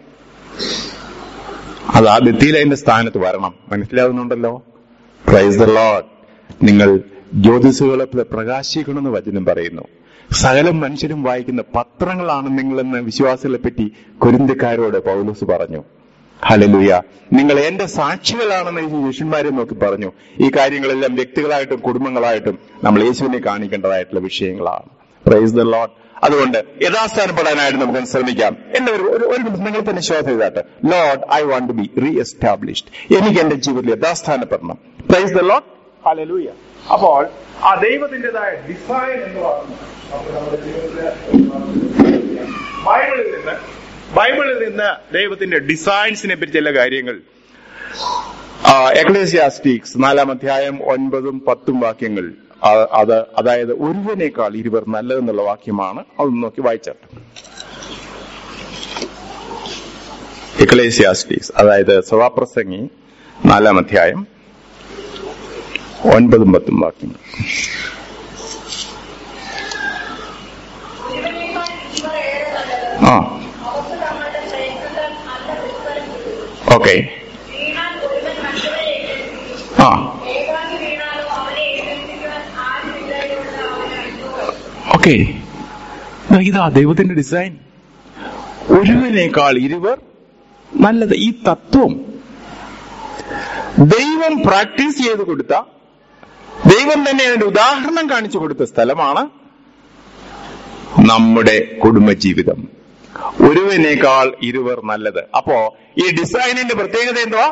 Speaker 1: അത് ആ ഭിത്തിയിൽ അതിന്റെ സ്ഥാനത്ത് വരണം. മനസ്സിലാവുന്നുണ്ടല്ലോ? Praise the Lord. നിങ്ങൾ ജ്യോതിസുകളെ പ്രകാശിക്കണമെന്ന് വചനം പറയുന്നു. സകലം മനുഷ്യരും വായിക്കുന്ന പത്രങ്ങളാണ് നിങ്ങളെന്ന് വിശ്വാസികളെ പറ്റി കൊരിന്ത്യക്കാരോട് പൗലോസ് പറഞ്ഞു. ഹല്ലേലൂയ. നിങ്ങൾ എന്റെ സാക്ഷികളാണെന്ന് ശിഷ്യന്മാരെ നോക്കി പറഞ്ഞു. ഈ കാര്യങ്ങളെല്ലാം വ്യക്തികളായിട്ടും കുടുംബങ്ങളായിട്ടും നമ്മൾ യേശുവിനെ കാണിക്കേണ്ടതായിട്ടുള്ള വിഷയങ്ങളാണ്. Praise the Lord. അതുകൊണ്ട് യഥാസ്ഥാനപ്പെടാനായിട്ട് നമുക്ക് ശ്രമിക്കാം. എന്റെ ഒരു നിമിഷം നിങ്ങൾ തന്നെ ശോധന ചെയ്താട്ടെ. Lord, I want to be reestablished. എനിക്ക് എന്റെ ജീവിതത്തിൽ യഥാസ്ഥാനപ്പെടണം. Praise the Lord, hallelujah. അപ്പോൾ ആ ദൈവത്തിന്റേതായ ഡിസൈൻ എന്ന് പറയുന്നത് നമ്മുടെ ജീവിതത്തിലെ ബൈബിളിൽ നിന്ന് ദൈവത്തിന്റെ ഡിസൈൻസിനെ പറ്റി ചില കാര്യങ്ങൾ. എക്ലേസിയാസ്റ്റിക്സ് 4-ാം അധ്യായം 9-10 വാക്യങ്ങൾ. അതായത് ഒരുവനേക്കാൾ ഇരുവർ നല്ലതെന്നുള്ള വാക്യമാണ്. അതൊന്ന് നോക്കി വായിച്ചാട്ടെ. എക്ലേസിയാസ്റ്റിക്സ് അതായത് സഭാപ്രസംഗി 4-ാം അധ്യായം 9-10 വാക്യങ്ങൾ. ഓക്കെ. ഓക്കെ, ഇതാ ദൈവത്തിന്റെ ഡിസൈൻ. ഒരുവനേക്കാൾ ഇരുവർ നല്ലത്. ഈ തത്വം ദൈവം പ്രാക്ടീസ് ചെയ്ത് കൊടുത്ത, ദൈവം തന്നെ അതിന്റെ ഉദാഹരണം കാണിച്ചു കൊടുത്ത സ്ഥലമാണ് നമ്മുടെ കുടുംബജീവിതം. ഒരുവനേക്കാൾ ഇരുവർ നല്ലത്. അപ്പോ ഈ ഡിസൈനിന്റെ പ്രത്യേകത എന്തുവാ?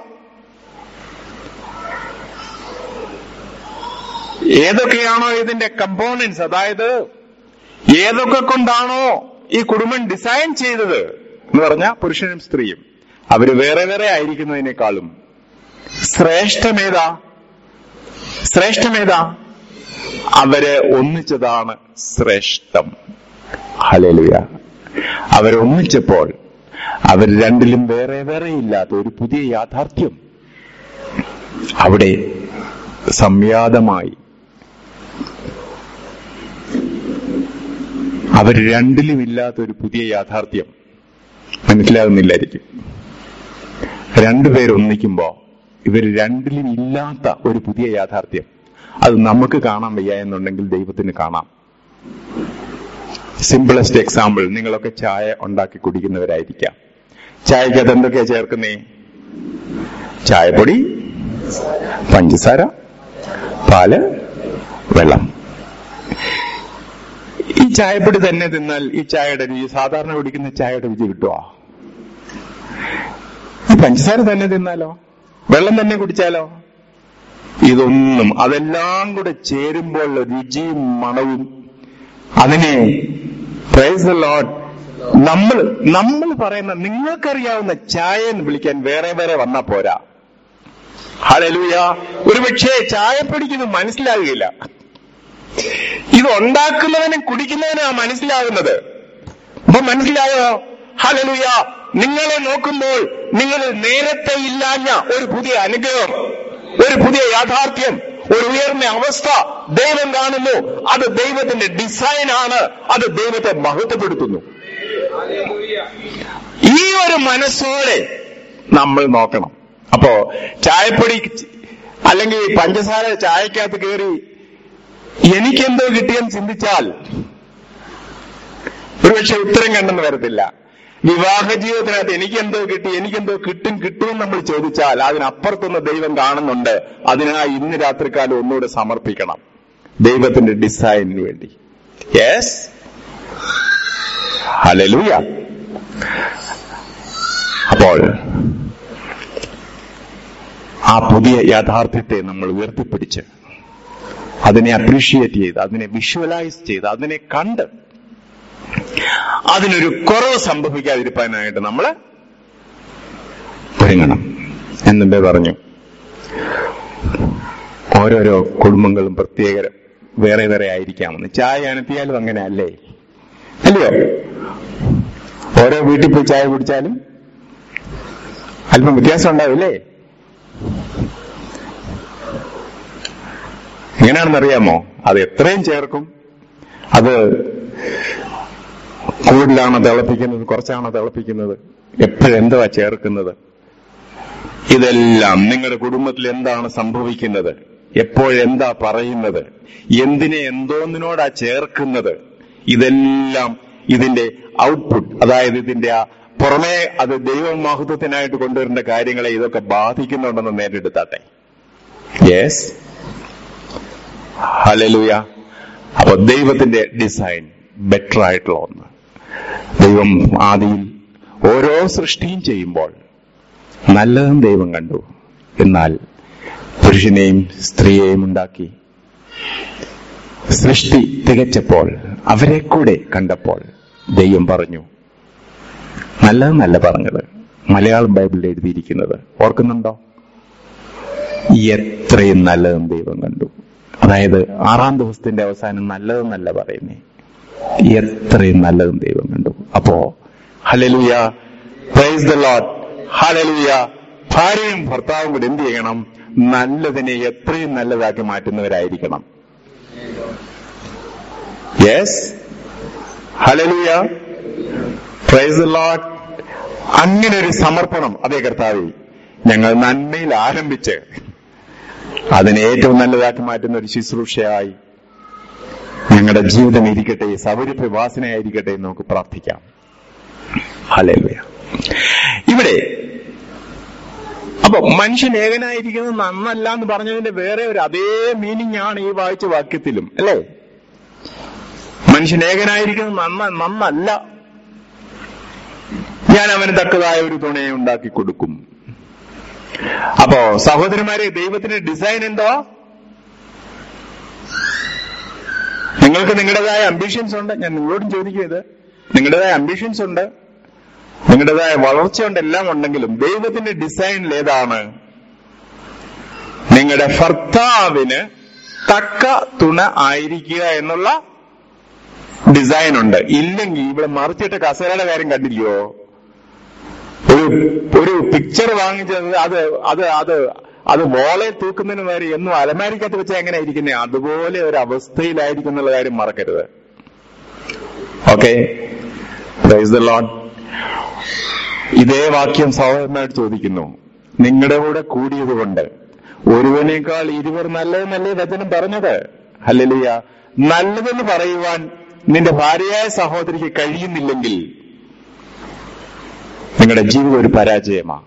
Speaker 1: ഏതൊക്കെയാണോ ഇതിന്റെ കമ്പോണൻസ്, അതായത് ഏതൊക്കെ കൊണ്ടാണോ ഈ കുടുംബം ഡിസൈൻ ചെയ്തത് എന്ന് പറഞ്ഞാൽ പുരുഷനും സ്ത്രീയും അവര് വേറെ വേറെ ആയിരിക്കുന്നതിനേക്കാളും ശ്രേഷ്ഠമേതാ? അവര് ഒന്നിച്ചതാണ് ശ്രേഷ്ഠം. ഹല്ലേലൂയ. അവരൊന്നിച്ചപ്പോൾ അവർ രണ്ടിലും വേറെ വേറെ ഇല്ലാത്ത ഒരു പുതിയ യാഥാർത്ഥ്യം അവിടെ സംയാതമായി. അവർ രണ്ടിലും ഇല്ലാത്ത ഒരു പുതിയ യാഥാർത്ഥ്യം. മനസ്സിലാകുന്നില്ലായിരിക്കും. രണ്ടുപേരൊന്നിക്കുമ്പോ ഇവർ രണ്ടിലും ഇല്ലാത്ത ഒരു പുതിയ യാഥാർത്ഥ്യം. അത് നമുക്ക് കാണാൻ വയ്യ എന്നുണ്ടെങ്കിൽ ദൈവത്തിന് കാണാം. സിംപിളസ്റ്റ് എക്സാമ്പിൾ, നിങ്ങളൊക്കെ ചായ ഉണ്ടാക്കി കുടിക്കുന്നവരായിരിക്കാം. ചായക്ക് അതെന്തൊക്കെയാ ചേർക്കുന്നേ? ചായപ്പൊടി, പഞ്ചസാര, പാല്, വെള്ളം. ഈ ചായപ്പൊടി തന്നെ തിന്നാൽ ഈ ചായയുടെ രുചി, സാധാരണ കുടിക്കുന്ന ചായയുടെ രുചി കിട്ടുമോ? ഈ പഞ്ചസാര തന്നെ തിന്നാലോ? വെള്ളം തന്നെ കുടിച്ചാലോ? ഇതൊന്നും, അതെല്ലാം കൂടെ ചേരുമ്പോൾ രുചിയും മണവും അതിനെ പ്രൈസ് ദി ലോർഡ് നമ്മൾ പറയുന്ന നിങ്ങൾക്കറിയാവുന്ന ചായ എന്ന് വിളിക്കാൻ വേറെ വേറെ വന്നാ പോരാ. ഹല്ലേലൂയ. ഒരുപക്ഷെ ചായപ്പൊടിക്ക് മനസ്സിലാകുകയില്ല. ഇത് ഉണ്ടാക്കുന്നവനും കുടിക്കുന്നവനാ മനസ്സിലാകുന്നത്. അപ്പൊ മനസ്സിലായോ? ഹല്ലേലൂയ. നിങ്ങളെ നോക്കുമ്പോൾ നിങ്ങൾ നേരത്തെ ഇല്ലാഞ്ഞ ഒരു പുതിയ അനുഗ്രഹം, ഒരു പുതിയ യാഥാർത്ഥ്യം, ഒരു ഉയർന്ന അവസ്ഥ ദൈവം കാണുന്നു. അത് ദൈവത്തിന്റെ ഡിസൈനാണ്. അത് ദൈവത്തെ മഹത്വപ്പെടുത്തുന്നു. ഈ ഒരു മനസ്സോടെ നമ്മൾ നോക്കണം. അപ്പോ ചായപ്പൊടി അല്ലെങ്കിൽ പഞ്ചസാര ചായക്കകത്ത് കയറി എനിക്കെന്തോ കിട്ടിയെന്ന് ചിന്തിച്ചാൽ ഒരുപക്ഷെ ഉത്തരം കണ്ടെന്ന് വരത്തില്ല. വിവാഹ ജീവിതത്തിനകത്ത് എനിക്കെന്തോ കിട്ടുമെന്ന് നമ്മൾ ചോദിച്ചാൽ അതിനപ്പുറത്തുനിന്ന് ദൈവം കാണുന്നുണ്ട്. അതിനായി ഇന്ന് രാത്രികാലം ഒന്നുകൂടെ സമർപ്പിക്കണം ദൈവത്തിന്റെ ഡിസൈനിന് വേണ്ടി. Yes, hallelujah. അപ്പോൾ ആ പുതിയ യാഥാർത്ഥ്യത്തെ നമ്മൾ ഉയർത്തിപ്പിടിച്ച് അതിനെ അപ്രീഷിയേറ്റ് ചെയ്ത് അതിനെ വിഷ്വലൈസ് ചെയ്ത് അതിനെ കണ്ട് അതിനൊരു കുറവ് സംഭവിക്കാതിരിക്കാനായിട്ട് നമ്മൾ ഒരുങ്ങണം. എന്നെ പറഞ്ഞു, ഓരോരോ കുടുംബങ്ങളും പ്രത്യേക വേറെ വേറെ ആയിരിക്കാമെന്ന്. ചായ അനത്തിയാലും അങ്ങനെ അല്ലേ, അല്ലയോ? ഓരോ വീട്ടിൽ പോയി ചായ കുടിച്ചാലും അല്പം വ്യത്യാസം ഉണ്ടാവില്ലേ? എങ്ങനെയാണെന്നറിയാമോ? അത് എത്രയും ചേർക്കും, അത് കൂടുതലാണോ തിളപ്പിക്കുന്നത്, കുറച്ചാണോ തിളപ്പിക്കുന്നത്, എപ്പോഴെന്തുവാ ചേർക്കുന്നത്, ഇതെല്ലാം നിങ്ങളുടെ കുടുംബത്തിൽ എന്താണ് സംഭവിക്കുന്നത്, എപ്പോഴെന്താ പറയുന്നത്, എന്തിനെ എന്തോന്നിനോടാ ചേർക്കുന്നത്, ഇതെല്ലാം ഇതിന്റെ ഔട്ട്പുട്ട്, അതായത് ഇതിന്റെ ആ പുറമേ അത് ദൈവമഹത്വത്തിനായിട്ട് കൊണ്ടുവരേണ്ട കാര്യങ്ങളെ ഇതൊക്കെ ബാധിക്കുന്നുണ്ടെന്ന് നേരിടുത്താട്ടെ. Yes, hallelujah. അപ്പൊ ദൈവത്തിന്റെ ഡിസൈൻ ബെറ്റർ ആയിട്ടുള്ള ഒന്ന്. ദൈവം ആദിയിൽ ഓരോ സൃഷ്ടിയും ചെയ്യുമ്പോൾ നല്ലതും ദൈവം കണ്ടു. എന്നാൽ പുരുഷനെയും സ്ത്രീയെയും ഉണ്ടാക്കി സൃഷ്ടി തികച്ചപ്പോൾ അവരെ കൂടെ കണ്ടപ്പോൾ ദൈവം പറഞ്ഞു, നല്ലതെന്നല്ല പറഞ്ഞത്. മലയാളം ബൈബിളിൽ എഴുതിയിരിക്കുന്നത് ഓർക്കുന്നുണ്ടോ? എത്രയും നല്ലതും ദൈവം കണ്ടു. അതായത് 6-ാം ദിവസത്തിന്റെ അവസാനം നല്ലതെന്നല്ല പറയുന്നേ, എത്രയും നല്ലതും ദൈവം കണ്ടു. അപ്പോ hallelujah, praise the Lord, hallelujah. ഭാര്യയും ഭർത്താവും കൂടെ എന്ത് ചെയ്യണം? നല്ലതിനെ എത്രയും നല്ലതാക്കി മാറ്റുന്നവരായിരിക്കണം. Yes, hallelujah, praise the lord. അങ്ങനെ ഒരു സമർപ്പണം. അതേ കർത്താവേ, ഞങ്ങൾ നന്മയിൽ ആരംഭിച്ച് അതിനെ ഏറ്റവും നല്ലതാക്കി മാറ്റുന്ന ഒരു ശുശ്രൂഷയായി ഞങ്ങളുടെ ജീവിതം ഇരിക്കട്ടെ, സൗരഭ്യവാസനയായിരിക്കട്ടെ എന്ന് നമുക്ക് പ്രാർത്ഥിക്കാം. ഹല്ലേലൂയ. ഇവിടെ അപ്പൊ മനുഷ്യൻ ഏകനായിരിക്കുന്നത് നന്നല്ല എന്ന് പറഞ്ഞതിന്റെ വേറെ ഒരു അതേ മീനിങ് ആണ് ഈ വായിച്ച വാക്യത്തിലും, അല്ലേ? മനുഷ്യൻ ഏകനായിരിക്കുന്നത് നന്നല്ല, ഞാൻ അവന് തക്കതായ ഒരു തുണയെ ഉണ്ടാക്കി കൊടുക്കും. അപ്പോ സഹോദരന്മാരെ, ദൈവത്തിന്റെ ഡിസൈൻ എന്തോ? നിങ്ങൾക്ക് നിങ്ങളുടേതായ അംബിഷൻസ് ഉണ്ട്. ഞാൻ നിങ്ങളോടും ചോദിക്കുന്നത്, നിങ്ങളുടേതായ അംബിഷൻസ് ഉണ്ട്, നിങ്ങളുടേതായ വളർച്ചയുണ്ട്, എല്ലാം ഉണ്ടെങ്കിലും ദൈവത്തിന്റെ ഡിസൈനിൽ ഏതാണ്? നിങ്ങളുടെ ഭർത്താവിന് തക്ക തുണ ആയിരിക്കുക എന്നുള്ള ഡിസൈൻ ഉണ്ട്. ഇല്ലെങ്കിൽ ഇവിടെ മറിച്ചിട്ട കസേരയുടെ കാര്യം കണ്ടില്ലയോ? ഒരു പിക്ചർ വാങ്ങിച്ചത് അത് വോളെ തൂക്കുന്നതിന് വരെ എന്നും അലമാരിക്കകത്ത് വെച്ചാൽ എങ്ങനെ ഇരിക്കുന്നേ, അതുപോലെ ഒരു അവസ്ഥയിലായിരിക്കും എന്നുള്ള കാര്യം മറക്കരുത്. Okay, praise the lord. ഇതേ വാക്യം സഹോദരനായിട്ട് ചോദിക്കുന്നു, നിങ്ങളുടെ കൂടെ കൂടിയത് കൊണ്ട് ഒരുവനേക്കാൾ 20 നല്ലതെന്നല്ലേ വചനം പറഞ്ഞത്? ഹല്ലേലൂയ. നല്ലതെന്ന് പറയുവാൻ നിന്റെ ഭാര്യയായ സഹോദരിക്ക് കഴിയുന്നില്ലെങ്കിൽ നിങ്ങളുടെ ജീവിതം ഒരു പരാജയമാണ്.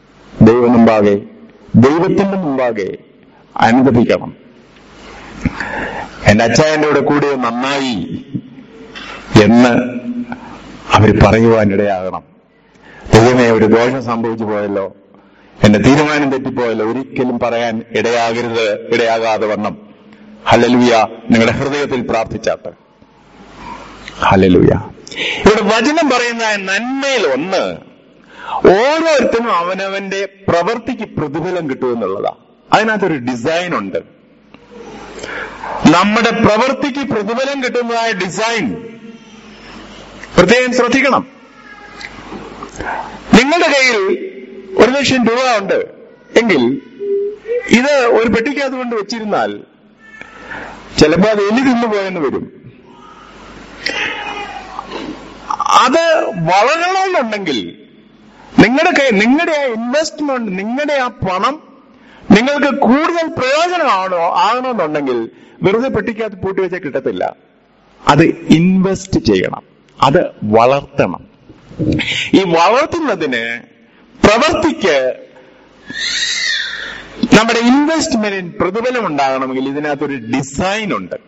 Speaker 1: ദൈവത്തിന്റെ മുമ്പാകെ അനുദപിക്കണം. എന്റെ അച്ഛൻ എന്റെ കൂടെ കൂടിയത് നന്നായി എന്ന് അവർ പറയുവാനിടയാകണം. ദൈവമേ, ഒരു ദോഷം സംഭവിച്ചു പോയല്ലോ, എന്റെ തീരുമാനം തെറ്റിപ്പോയല്ലോ, ഒരിക്കലും പറയാൻ ഇടയാകാതെ വണ്ണം ഹല്ലേലൂയ നിങ്ങളുടെ ഹൃദയത്തിൽ പ്രാർത്ഥിച്ചാട്ട്. ഹല്ലേലൂയ. ഇവിടെ വചനം പറയുന്ന നന്മയിൽ ഒന്ന്, ഓരോരുത്തരും അവനവന്റെ പ്രവൃത്തിക്ക് പ്രതിഫലം കിട്ടുമെന്നുള്ളതാ. അതിനകത്തൊരു ഡിസൈൻ ഉണ്ട്. നമ്മുടെ പ്രവൃത്തിക്ക് പ്രതിഫലം കിട്ടുന്നതായ ഡിസൈൻ പ്രത്യേകം ശ്രദ്ധിക്കണം. നിങ്ങളുടെ കയ്യിൽ 1,00,000 രൂപ ഉണ്ട് എങ്കിൽ ഇത് ഒരു പെട്ടിക്കകത്ത് കൊണ്ട് വെച്ചിരുന്നാൽ ചിലപ്പോൾ അത് എലി തിന്നുപോയെന്ന് വരും. അത് വളരണമെന്നുണ്ടെങ്കിൽ നിങ്ങളുടെ ആ ഇൻവെസ്റ്റ്മെന്റ്, നിങ്ങളുടെ ആ പണം നിങ്ങൾക്ക് കൂടുതൽ ആകണമെന്നുണ്ടെങ്കിൽ വെറുതെ പെട്ടിക്കകത്ത് പൂട്ടി വെച്ചാൽ കിട്ടത്തില്ല. അത് ഇൻവെസ്റ്റ് ചെയ്യണം, അത് വളർത്തണം. ഈ വളർത്തുന്നതിന്, പ്രവൃത്തിക്ക്, നമ്മുടെ ഇൻവെസ്റ്റ്മെന്റിന് പ്രതിഫലം ഉണ്ടാകണമെങ്കിൽ ഇതിനകത്തൊരു ഡിസൈൻ ഉണ്ട്.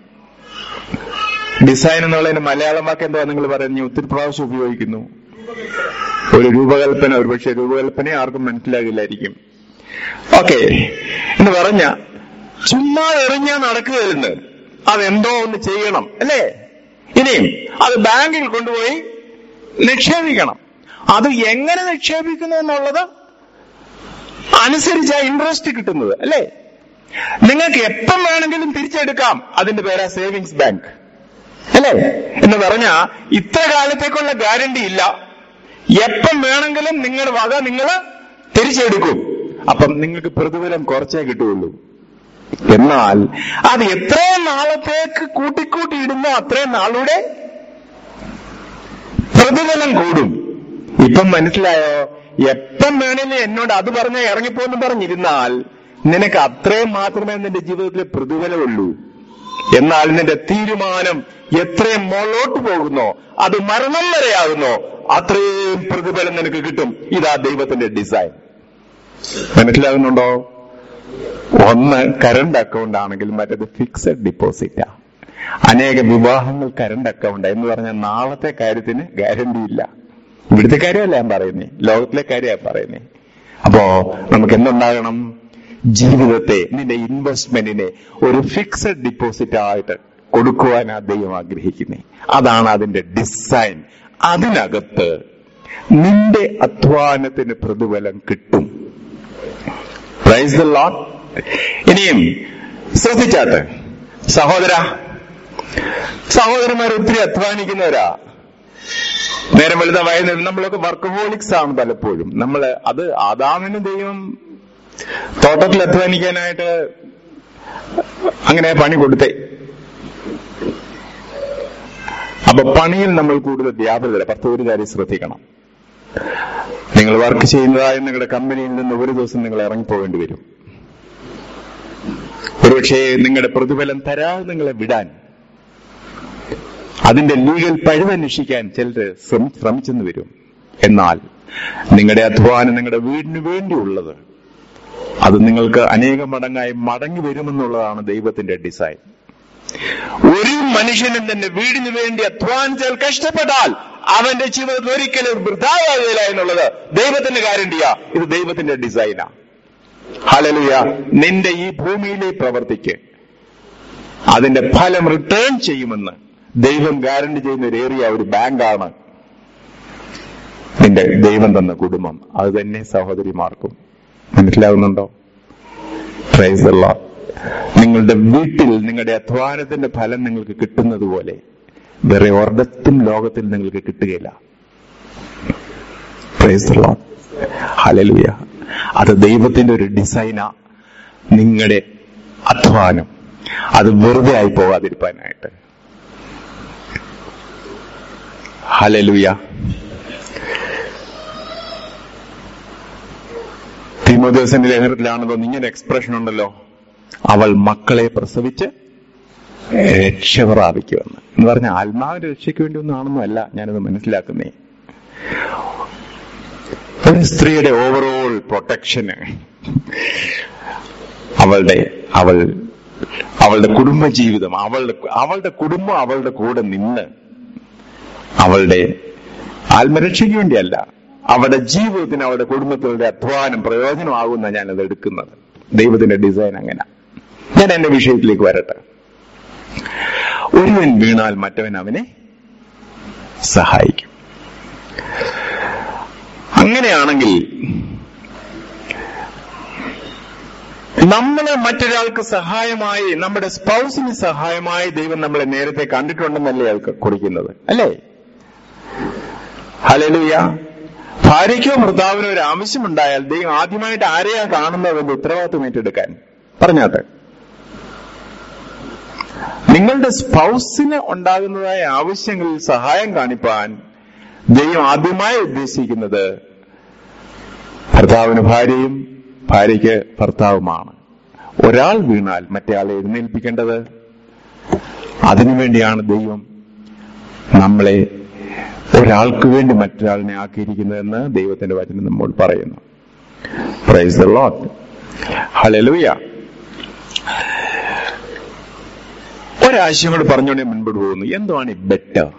Speaker 1: ഡിസൈൻ എന്നുള്ളതിന് മലയാളം വാക്ക് എന്താ നിങ്ങൾ പറഞ്ഞു? ഒത്തിരി പ്രാവശ്യം ഉപയോഗിക്കുന്നു. ഒരു രൂപകൽപ്പന. ഒരുപക്ഷെ രൂപകൽപ്പന ആർക്കും മനസ്സിലാകില്ലായിരിക്കും. ഓക്കെ എന്ന് പറഞ്ഞ ചുമ്മാ എറിഞ്ഞാ നടക്കുകയല്ലെന്ന്, അതെന്തോ ഒന്ന് ചെയ്യണം അല്ലേ? ഇനിയും അത് ബാങ്കിൽ കൊണ്ടുപോയി നിക്ഷേപിക്കണം. അത് എങ്ങനെ നിക്ഷേപിക്കുന്നു എന്നുള്ളത് അനുസരിച്ചാ ഇൻട്രസ്റ്റ് കിട്ടുന്നത് അല്ലേ? നിങ്ങൾക്ക് എപ്പം വേണമെങ്കിലും തിരിച്ചെടുക്കാം. അതിന്റെ പേരാ സേവിങ്സ് ബാങ്ക് അല്ലേ? എന്ന് പറഞ്ഞാ ഇത്ര കാലത്തേക്കുള്ള ഗ്യാരണ്ടി ഇല്ല. എപ്പം വേണമെങ്കിലും നിങ്ങളുടെ വക നിങ്ങൾ തിരിച്ചെടുക്കും. അപ്പം നിങ്ങൾക്ക് പ്രതിഫലം കുറച്ചേ കിട്ടുകയുള്ളൂ. എന്നാൽ അത് എത്രയും നാളത്തേക്ക് കൂട്ടിക്കൂട്ടിയിടുന്നോ അത്രയും നാളുടെ പ്രതിഫലം കൂടും. ഇപ്പം മനസ്സിലായോ? എപ്പം വേണമെങ്കിലും എന്നോട് അത് പറഞ്ഞാൽ ഇറങ്ങിപ്പോന്ന് പറഞ്ഞിരുന്നാൽ നിനക്ക് അത്രയും മാത്രമേ നിന്റെ ജീവിതത്തിലെ പ്രതിഫലമുള്ളൂ. എന്നാൽ നിന്റെ തീരുമാനം എത്രയും മുകളിലോട്ട് പോകുന്നോ, അത് മരണം വരെയാകുന്നോ, അത്രയും പ്രതിഫലം നിനക്ക് കിട്ടും. ഇതാ ദൈവത്തിന്റെ ഡിസൈൻ. മനസ്സിലാകുന്നുണ്ടോ? ഒന്ന് കറണ്ട് അക്കൗണ്ട് ആണെങ്കിൽ മറ്റേത് ഫിക്സഡ് ഡിപ്പോസിറ്റാ. അനേക വിവാഹങ്ങൾ കറണ്ട് അക്കൗണ്ട് എന്ന് പറഞ്ഞാൽ നാളത്തെ കാര്യത്തിന് ഗ്യാരണ്ടി ഇല്ല. ഇവിടുത്തെ കാര്യമല്ല ഞാൻ പറയുന്നേ, ലോകത്തിലെ കാര്യമാണ് പറയുന്നേ. അപ്പോ നമുക്ക് എന്തുണ്ടാകണം? ജീവിതത്തെ, നിന്റെ ഇൻവെസ്റ്റ്മെന്റിനെ ഒരു ഫിക്സഡ് ഡിപ്പോസിറ്റ് ആയിട്ട് കൊടുക്കുവാനാ ദൈവം ആഗ്രഹിക്കുന്നേ. അതാണ് അതിന്റെ ഡിസൈൻ. അതിനകത്ത് നിന്റെ അധ്വാനത്തിന് പ്രതിഫലം കിട്ടും. Praise the lord. ഇനിയും ശ്രദ്ധിച്ചാട്ടെ സഹോദരന്മാർ ഒത്തിരി അധ്വാനിക്കുന്നവരാ. നേരം വെളുത്ത വൈകുന്നേരം നമ്മളൊക്കെ വർക്കഹോളിക്സ് ആണ് പലപ്പോഴും. അത് ആദാമിന് ദൈവം തോട്ടത്തിൽ അധ്വാനിക്കാനായിട്ട് അങ്ങനെ പണി കൊടുത്തേ. അപ്പൊ പണിയിൽ നമ്മൾ കൂടുതൽ വ്യാപൃതര. ഒരു കാര്യം ശ്രദ്ധിക്കണം. നിങ്ങൾ വർക്ക് ചെയ്യുന്നതായ നിങ്ങളുടെ കമ്പനിയിൽ നിന്ന് ഒരു ദിവസം നിങ്ങൾ ഇറങ്ങിപ്പോകേണ്ടി വരും. ഒരുപക്ഷെ നിങ്ങളുടെ പ്രതിഫലം തരാതെ നിങ്ങളെ വിടാൻ, അതിന്റെ ലീഗൽ പഴുതന്വേഷിക്കാൻ ചിലർ ശ്രമിച്ചെന്ന് വരും. എന്നാൽ നിങ്ങളുടെ അധ്വാനം നിങ്ങളുടെ വീടിന് വേണ്ടിയുള്ളത് അത് നിങ്ങൾക്ക് അനേക മടങ്ങായി മടങ്ങി വരുമെന്നുള്ളതാണ് ദൈവത്തിന്റെ ഡിസൈൻ. ഒരു മനുഷ്യനും തന്നെ വീടിന് വേണ്ടി അധ്വാനിച്ചാൽ, കഷ്ടപ്പെട്ടാൽ അവന്റെ ജീവിതത്തിൽ ഒരിക്കലും വൃഥാവാകില്ല എന്നുള്ളത് ദൈവത്തിന്റെ ഗ്യാരണ്ടിയാ. ഇത് ദൈവത്തിന്റെ ഡിസൈനാ. ഹല്ലേലൂയ. നിന്റെ ഈ ഭൂമിയിലെ പ്രവൃത്തിക്ക് അതിന്റെ ഫലം റിട്ടേൺ ചെയ്യുമെന്ന് ദൈവം ഗ്യാരണ്ടി ചെയ്യുന്ന ഒരു ഏരിയ, ഒരു ബാങ്കാണ് നിന്റെ ദൈവം തന്ന കുടുംബം. അത് തന്നെ സഹോദരിമാർക്കും. മനസ്സിലാകുന്നുണ്ടോ? Praise the lord. നിങ്ങളുടെ വീട്ടിൽ നിങ്ങളുടെ അധ്വാനത്തിന്റെ ഫലം നിങ്ങൾക്ക് കിട്ടുന്നത് പോലെ വേറെ ഒരിടത്തും ലോകത്തിൽ നിങ്ങൾക്ക് കിട്ടുകയില്ല. Praise the Lord. ഹല്ലേലൂയ. അത് ദൈവത്തിന്റെ ഒരു ഡിസൈനാ. നിങ്ങളുടെ അധ്വാനം അത് വെറുതെ ആയി പോകാതിരിക്കാനായിട്ട്. ഹല്ലേലൂയ. തീമോഥെയോസിന്റെ ലേഖനത്തിലാണല്ലോ ഇങ്ങനെ എക്സ്പ്രഷൻ ഉണ്ടല്ലോ, അവൾ മക്കളെ പ്രസവിച്ച് രക്ഷ പ്രാപിക്കുമെന്ന്. എന്ന് പറഞ്ഞാൽ ആത്മാവിന്റെ രക്ഷയ്ക്ക് വേണ്ടി ഒന്നാണെന്നും അല്ല ഞാനത് മനസ്സിലാക്കുന്നേ. ഒരു സ്ത്രീയുടെ ഓവറോൾ പ്രൊട്ടക്ഷന് അവളുടെ കുടുംബജീവിതം, അവളുടെ കുടുംബം അവളുടെ കൂടെ നിന്ന് അവളുടെ ആത്മരക്ഷയ്ക്ക് വേണ്ടിയല്ല, അവളുടെ ജീവിതത്തിന് അവളുടെ കുടുംബത്തിലുള്ള അധ്വാനം പ്രയോജനമാകുന്ന ഞാനത് എടുക്കുന്നത്. ദൈവത്തിന്റെ ഡിസൈൻ അങ്ങനെ. ഞാൻ എന്റെ വിഷയത്തിലേക്ക് വരട്ടെ. ഒരുവൻ വീണാൽ മറ്റവൻ അവനെ സഹായിക്കും. അങ്ങനെയാണെങ്കിൽ നമ്മളെ മറ്റൊരാൾക്ക് സഹായമായി, നമ്മുടെ സ്പൗസിന് സഹായമായി ദൈവം നമ്മളെ നേരത്തെ കണ്ടിട്ടുണ്ടെന്നല്ലേ അയാൾക്ക് കുറിക്കുന്നത് അല്ലേ? ഹല്ലേലൂയ. ഭാര്യയ്ക്കോ ഭർത്താവിനോ ഒരു ആവശ്യമുണ്ടായാൽ ദൈവം ആദ്യമായിട്ട് ആരെയാ കാണുന്നതെന്ന് ഉത്തരവാദിത്വം ഏറ്റെടുക്കാൻ പറഞ്ഞാട്ടെ. നിങ്ങളുടെ സ്പൗസിന് ഉണ്ടാകുന്നതായ ആവശ്യങ്ങളിൽ സഹായം കാണിപ്പാൻ ദൈവം ആദ്യമായി ഉദ്ദേശിക്കുന്നത് ഭർത്താവിന് ഭാര്യയും ഭാര്യയ്ക്ക് ഭർത്താവുമാണ്. ഒരാൾ വീണാൽ മറ്റേയാളെ എഴുന്നേൽപ്പിക്കേണ്ടത്. അതിനുവേണ്ടിയാണ് ദൈവം നമ്മളെ ഒരാൾക്ക് വേണ്ടി മറ്റൊരാളിനെ ആക്കിയിരിക്കുന്നതെന്ന് ദൈവത്തിന്റെ വചനം നമ്മോട് പറയുന്നു. Praise the Lord. ഹല്ലേലൂയ. ഒരാശയം കൂടെ പറഞ്ഞുകൊണ്ട് മുൻപോട്ട് പോകുന്നു. എന്താണ് ഈ ബെറ്റർ?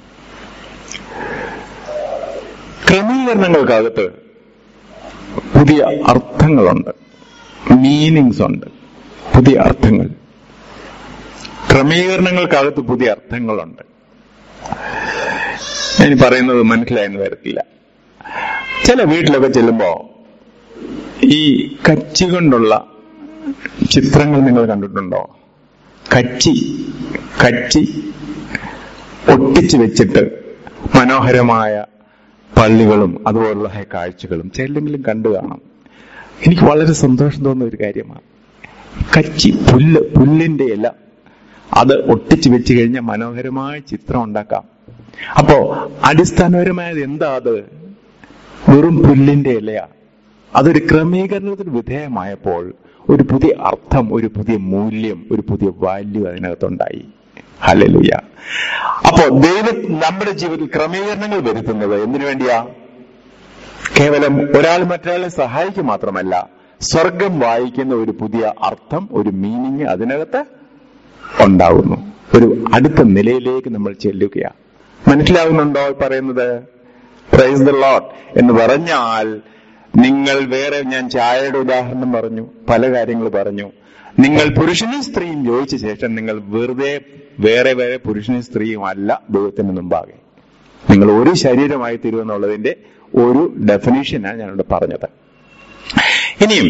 Speaker 1: ക്രമീകരണങ്ങൾക്കകത്ത് പുതിയ അർത്ഥങ്ങളുണ്ട്, മീനിങ്സ് ഉണ്ട്, പുതിയ അർത്ഥങ്ങൾ. ക്രമീകരണങ്ങൾക്കകത്ത് പുതിയ അർത്ഥങ്ങളുണ്ട്. ഞാൻ പറയുന്നത് മനസ്സിലായെന്ന് വരത്തില്ല. ചില വീട്ടിലൊക്കെ ചെല്ലുമ്പോ ഈ കച്ചി കൊണ്ടുള്ള ചിത്രങ്ങൾ നിങ്ങൾ കണ്ടിട്ടുണ്ടോ? കച്ചി ഒട്ടിച്ചു വെച്ചിട്ട് മനോഹരമായ പള്ളികളും അതുപോലുള്ള കാഴ്ചകളും ചിലെങ്കിലും കണ്ടു കാണാം. എനിക്ക് വളരെ സന്തോഷം തോന്നുന്ന ഒരു കാര്യമാണ്. കച്ചി, പുല്ലിന്റെ ഇല, അത് ഒട്ടിച്ചു വെച്ച് കഴിഞ്ഞാൽ മനോഹരമായ ചിത്രം ഉണ്ടാക്കാം. അപ്പോ അടിസ്ഥാനപരമായത് എന്താ? അത് വെറും പുല്ലിന്റെ ഇലയാ. അതൊരു ക്രമീകരണത്തിന് വിധേയമായപ്പോൾ ഒരു പുതിയ അർത്ഥം, ഒരു പുതിയ മൂല്യം, ഒരു പുതിയ വാല്യൂ അതിനകത്തുണ്ടായി. ഹല്ലേലൂയ. അപ്പോ ദൈവം നമ്മുടെ ജീവിതത്തിൽ ക്രമീകരണങ്ങൾ വരുത്തുന്നത് എന്തിനു വേണ്ടിയാ? കേവലം ഒരാൾ മറ്റൊരാളെ സഹായിക്കുക മാത്രമല്ല, സ്വർഗം വായിക്കുന്ന ഒരു പുതിയ അർത്ഥം, ഒരു മീനിങ് അതിനകത്ത് ഉണ്ടാകുന്നു. ഒരു അടുത്ത നിലയിലേക്ക് നമ്മൾ ചെല്ലുകയാ. മനസ്സിലാവുന്നുണ്ടോ പറയുന്നത്? Praise the lord. എന്ന് പറഞ്ഞാൽ നിങ്ങൾ വേറെ, ഞാൻ ചായയുടെ ഉദാഹരണം പറഞ്ഞു, പല കാര്യങ്ങൾ പറഞ്ഞു. നിങ്ങൾ പുരുഷനും സ്ത്രീയും യോജിച്ച ശേഷം നിങ്ങൾ വെറുതെ വേറെ പുരുഷനും സ്ത്രീയും അല്ല ദൈവത്തിന് മുമ്പാകെ. നിങ്ങൾ ഒരു ശരീരമായി തീരുമെന്നുള്ളതിന്റെ ഒരു ഡെഫിനേഷനാണ് ഞാനിവിടെ പറഞ്ഞത്. ഇനിയും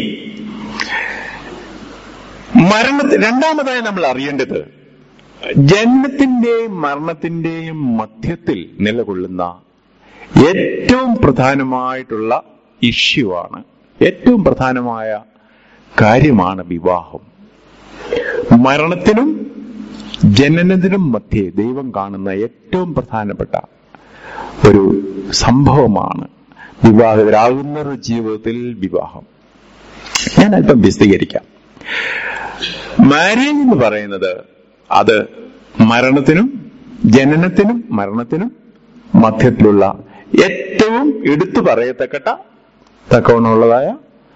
Speaker 1: രണ്ടാമതായി നമ്മൾ അറിയേണ്ടത്, ജന്മത്തിന്റെയും മരണത്തിന്റെയും മധ്യത്തിൽ നിലകൊള്ളുന്ന ഏറ്റവും പ്രധാനമായിട്ടുള്ള ഇഷ്യൂവാണ്, ഏറ്റവും പ്രധാനമായ കാര്യമാണ് വിവാഹം. മരണത്തിനും ജനനത്തിനും മധ്യേ ദൈവം കാണുന്ന ഏറ്റവും പ്രധാനപ്പെട്ട ഒരു സംഭവമാണ് വിവാഹിതരാകുന്നവരുടെ ജീവിതത്തിൽ വിവാഹം. ഞാൻ അല്പം വിശദീകരിക്കാം. മാരേജ് എന്ന് പറയുന്നത് അത് മരണത്തിനും ജനനത്തിനും മരണത്തിനും മധ്യത്തിലുള്ള ഏറ്റവും എടുത്തു പറയത്തക്കവണ്ണമുള്ളതായ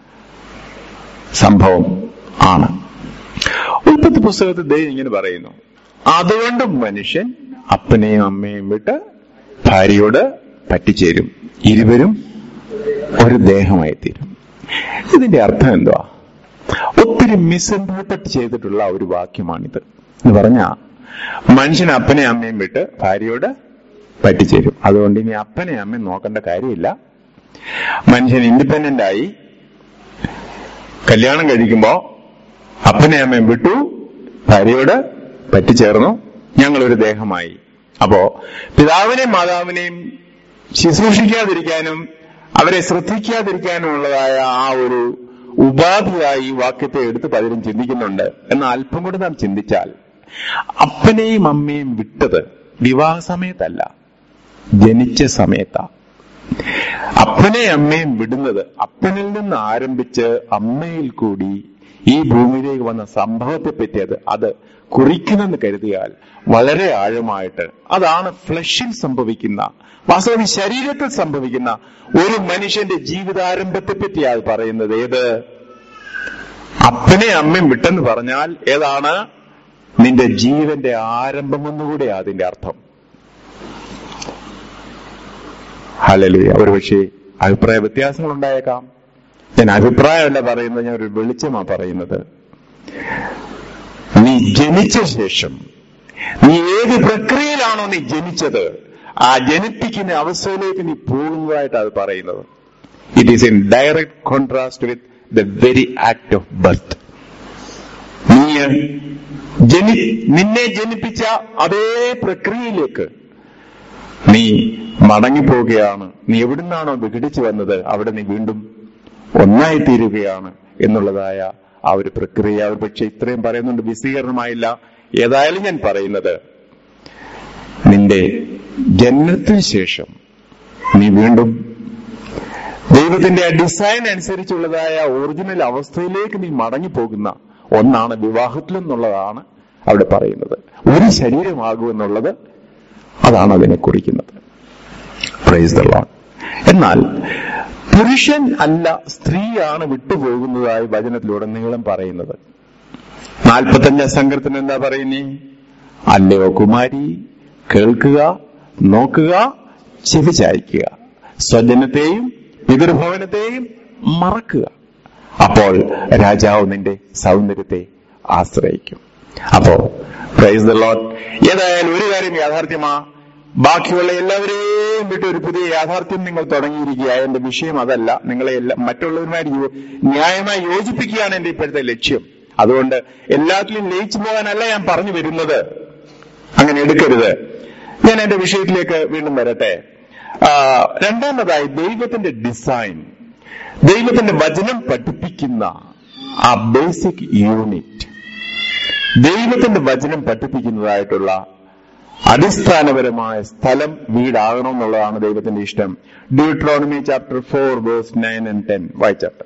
Speaker 1: സംഭവം ആണ്. ഉൽപ്പത്തി പുസ്തകത്തിൽ ദൈവം ഇങ്ങനെ പറയുന്നു, അതുകൊണ്ട് മനുഷ്യൻ അപ്പനെയും അമ്മയും വിട്ട് ഭാര്യയോട് പറ്റിച്ചേരും, ഇരുവരും ഒരു ദേഹമായി തീരും. ഇതിന്റെ അർത്ഥം എന്തുവാ? ഒത്തിരി മിസ്ഇന്റർപ്രറ്റ് ചെയ്തിട്ടുള്ള ഒരു വാക്യമാണിത്. എന്ന് പറഞ്ഞാ മനുഷ്യൻ അപ്പനെ അമ്മയും വിട്ട് ഭാര്യയോട് പറ്റിച്ചേരും. അതുകൊണ്ട് ഇനി അപ്പനെ അമ്മയും നോക്കേണ്ട കാര്യമില്ല. മനുഷ്യൻ ഇൻഡിപെൻഡന്റ് ആയി കല്യാണം കഴിക്കുമ്പോ അപ്പനെ അമ്മയും വിട്ടു, ഭാര്യയോട് പറ്റിച്ചേർന്നു, ഞങ്ങളൊരു ദേഹമായി. അപ്പോ പിതാവിനെയും മാതാവിനെയും ശുശ്രൂഷിക്കാതിരിക്കാനും അവരെ ശ്രദ്ധിക്കാതിരിക്കാനും ഉള്ളതായ ആ ഒരു ഉപാധിയായി ഈ വാക്യത്തെ എടുത്ത് പലരും ചിന്തിക്കുന്നുണ്ട്. എന്നാൽ അല്പം കൂടി നാം ചിന്തിച്ചാൽ, അപ്പനെയും അമ്മയും വിട്ടത് വിവാഹ സമയത്തല്ല, ജനിച്ച സമയത്താ. അപ്പനെ അമ്മയും വിടുന്നത് അപ്പനിൽ നിന്ന് ആരംഭിച്ച് അമ്മയിൽ കൂടി ഈ ഭൂമിയിലേക്ക് വന്ന സംഭവത്തെ പറ്റി അത് കുറിക്കുന്നെന്ന് കരുതിയാൽ വളരെ ആഴമായിട്ട് അതാണ് ഫ്ലഷിൽ സംഭവിക്കുന്ന, വാസ്തവത്തിൽ ശരീരത്തിൽ സംഭവിക്കുന്ന ഒരു മനുഷ്യന്റെ ജീവിതാരംഭത്തെ പറ്റിയാണ് പറയുന്നത്. ഏത്? അപ്പനെ അമ്മയും വിട്ടെന്ന് പറഞ്ഞാൽ ഏതാണ്? നിന്റെ ജീവന്റെ ആരംഭമെന്നുകൂടെ അതിന്റെ അർത്ഥം. ഹല്ലേലൂയ. ഒരുപക്ഷെ അഭിപ്രായ വ്യത്യാസങ്ങൾ ഉണ്ടായേക്കാം. ഞാൻ അഭിപ്രായമല്ല പറയുന്നത്, ഞാൻ ഒരു വെളിച്ചമാണ് പറയുന്നത്. നീ ജനിച്ച ശേഷം നീ ഏത് പ്രക്രിയയിലാണോ നീ ജനിച്ചത്, ആ ജനിപ്പിക്കുന്ന അവസ്ഥയിലേക്ക് നീ പോകുന്നതായിട്ട് അത് പറയുന്നത്. It is in direct contrast with the very act of birth. നിന്നെ ജനിപ്പിച്ച അതേ പ്രക്രിയയിലേക്ക് നീ മടങ്ങിപ്പോവുകയാണ്. നീ എവിടുന്നാണോ വിഘടിച്ചു വന്നത് അവിടെ നീ വീണ്ടും ഒന്നായിത്തീരുകയാണ് എന്നുള്ളതായ ആ ഒരു പ്രക്രിയ. ഒരു പക്ഷെ ഇത്രയും പറയുന്നുണ്ട്, വിശദീകരണമായില്ല. ഏതായാലും ഞാൻ പറയുന്നത്, നിന്റെ ജനനത്തിന് ശേഷം നീ വീണ്ടും ദൈവത്തിന്റെ ഡിസൈൻ അനുസരിച്ചുള്ളതായ ഒറിജിനൽ അവസ്ഥയിലേക്ക് നീ മടങ്ങിപ്പോകുന്ന ഒന്നാണ് വിവാഹത്തിൽ എന്നുള്ളതാണ് അവിടെ പറയുന്നത്. ഒരു ശരീരമാകുമെന്നുള്ളത് അതാണ് അതിനെ കുറിക്കുന്നത്. Praise the lord. എന്നാൽ പുരുഷൻ അല്ല സ്ത്രീയാണ് വിട്ടുപോകുന്നതായി വചനത്തിലുടനീളം പറയുന്നത്. 45 സങ്കീർത്തനം എന്താ പറയുന്നേ? അല്ലയോ കുമാരി, കേൾക്കുക, നോക്കുക, ചെവി ചായ്ക്കുക, സ്വജനത്തെയും പിതൃഭവനത്തെയും മറക്കുക, അപ്പോൾ രാജാവ് നിന്റെ സൗന്ദര്യത്തെ ആശ്രയിക്കും. അപ്പോ പ്രൈസ് ദി ലോർഡ്. ഏതായാലും ഒരു കാര്യം യാഥാർത്ഥ്യമാ, ബാക്കിയുള്ള എല്ലാവരെയും വിട്ട് ഒരു പുതിയ യാഥാർത്ഥ്യം നിങ്ങൾ തുടങ്ങിയിരിക്കുക. എന്റെ വിഷയം അതല്ല. നിങ്ങളെ മറ്റുള്ളവരുമായി ന്യായമായി യോജിപ്പിക്കുകയാണ് എന്റെ ഇപ്പോഴത്തെ ലക്ഷ്യം. അതുകൊണ്ട് എല്ലാത്തിലും ലയിച്ചു പോകാനല്ല ഞാൻ പറഞ്ഞു വരുന്നത്. അങ്ങനെ എടുക്കരുത്. ഞാൻ എന്റെ വിഷയത്തിലേക്ക് വീണ്ടും വരട്ടെ. രണ്ടാമതായി ദൈവത്തിന്റെ ഡിസൈൻ, ദൈവത്തിന്റെ വചനം പഠിപ്പിക്കുന്ന ആ ബേസിക് യൂണിറ്റ്, ദൈവത്തിന്റെ വചനം പഠിപ്പിക്കുന്നതായിട്ടുള്ള അടിസ്ഥാനപരമായ സ്ഥലം വീടാകണമെന്നുള്ളതാണ് ദൈവത്തിന്റെ ഇഷ്ടം. ഡ്യൂട്രോണമി ചാപ്റ്റർ 4 വേഴ്സ് 9 and 10 വായിച്ചാട്ടെ.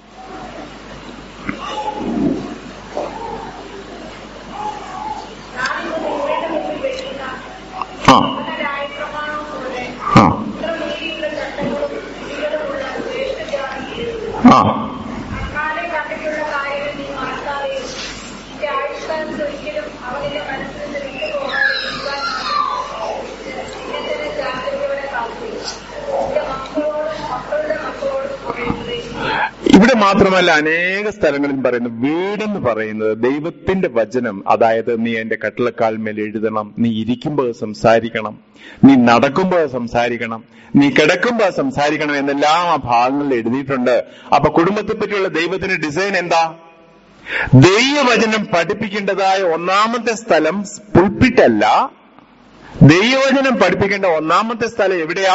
Speaker 1: ഇവിടെ മാത്രമല്ല, അനേക സ്ഥലങ്ങളിൽ പറയുന്നു വീടെന്ന് പറയുന്നത് ദൈവത്തിന്റെ വചനം. അതായത് നീ എന്റെ കട്ടിളക്കാൽമേൽ എഴുതണം, നീ ഇരിക്കുമ്പോൾ സംസാരിക്കണം, നീ നടക്കുമ്പോൾ സംസാരിക്കണം, നീ കിടക്കുമ്പോൾ സംസാരിക്കണം എന്നെല്ലാം ആ ഭാഗങ്ങളിൽ എഴുതിയിട്ടുണ്ട്. അപ്പൊ കുടുംബത്തെ പറ്റിയുള്ള ദൈവത്തിന്റെ ഡിസൈൻ എന്താ? ദൈവവചനം പഠിപ്പിക്കേണ്ടതായ ഒന്നാമത്തെ സ്ഥലം പുൾപിറ്റല്ല. ദൈവവചനം പഠിപ്പിക്കേണ്ട ഒന്നാമത്തെ സ്ഥലം എവിടെയാ?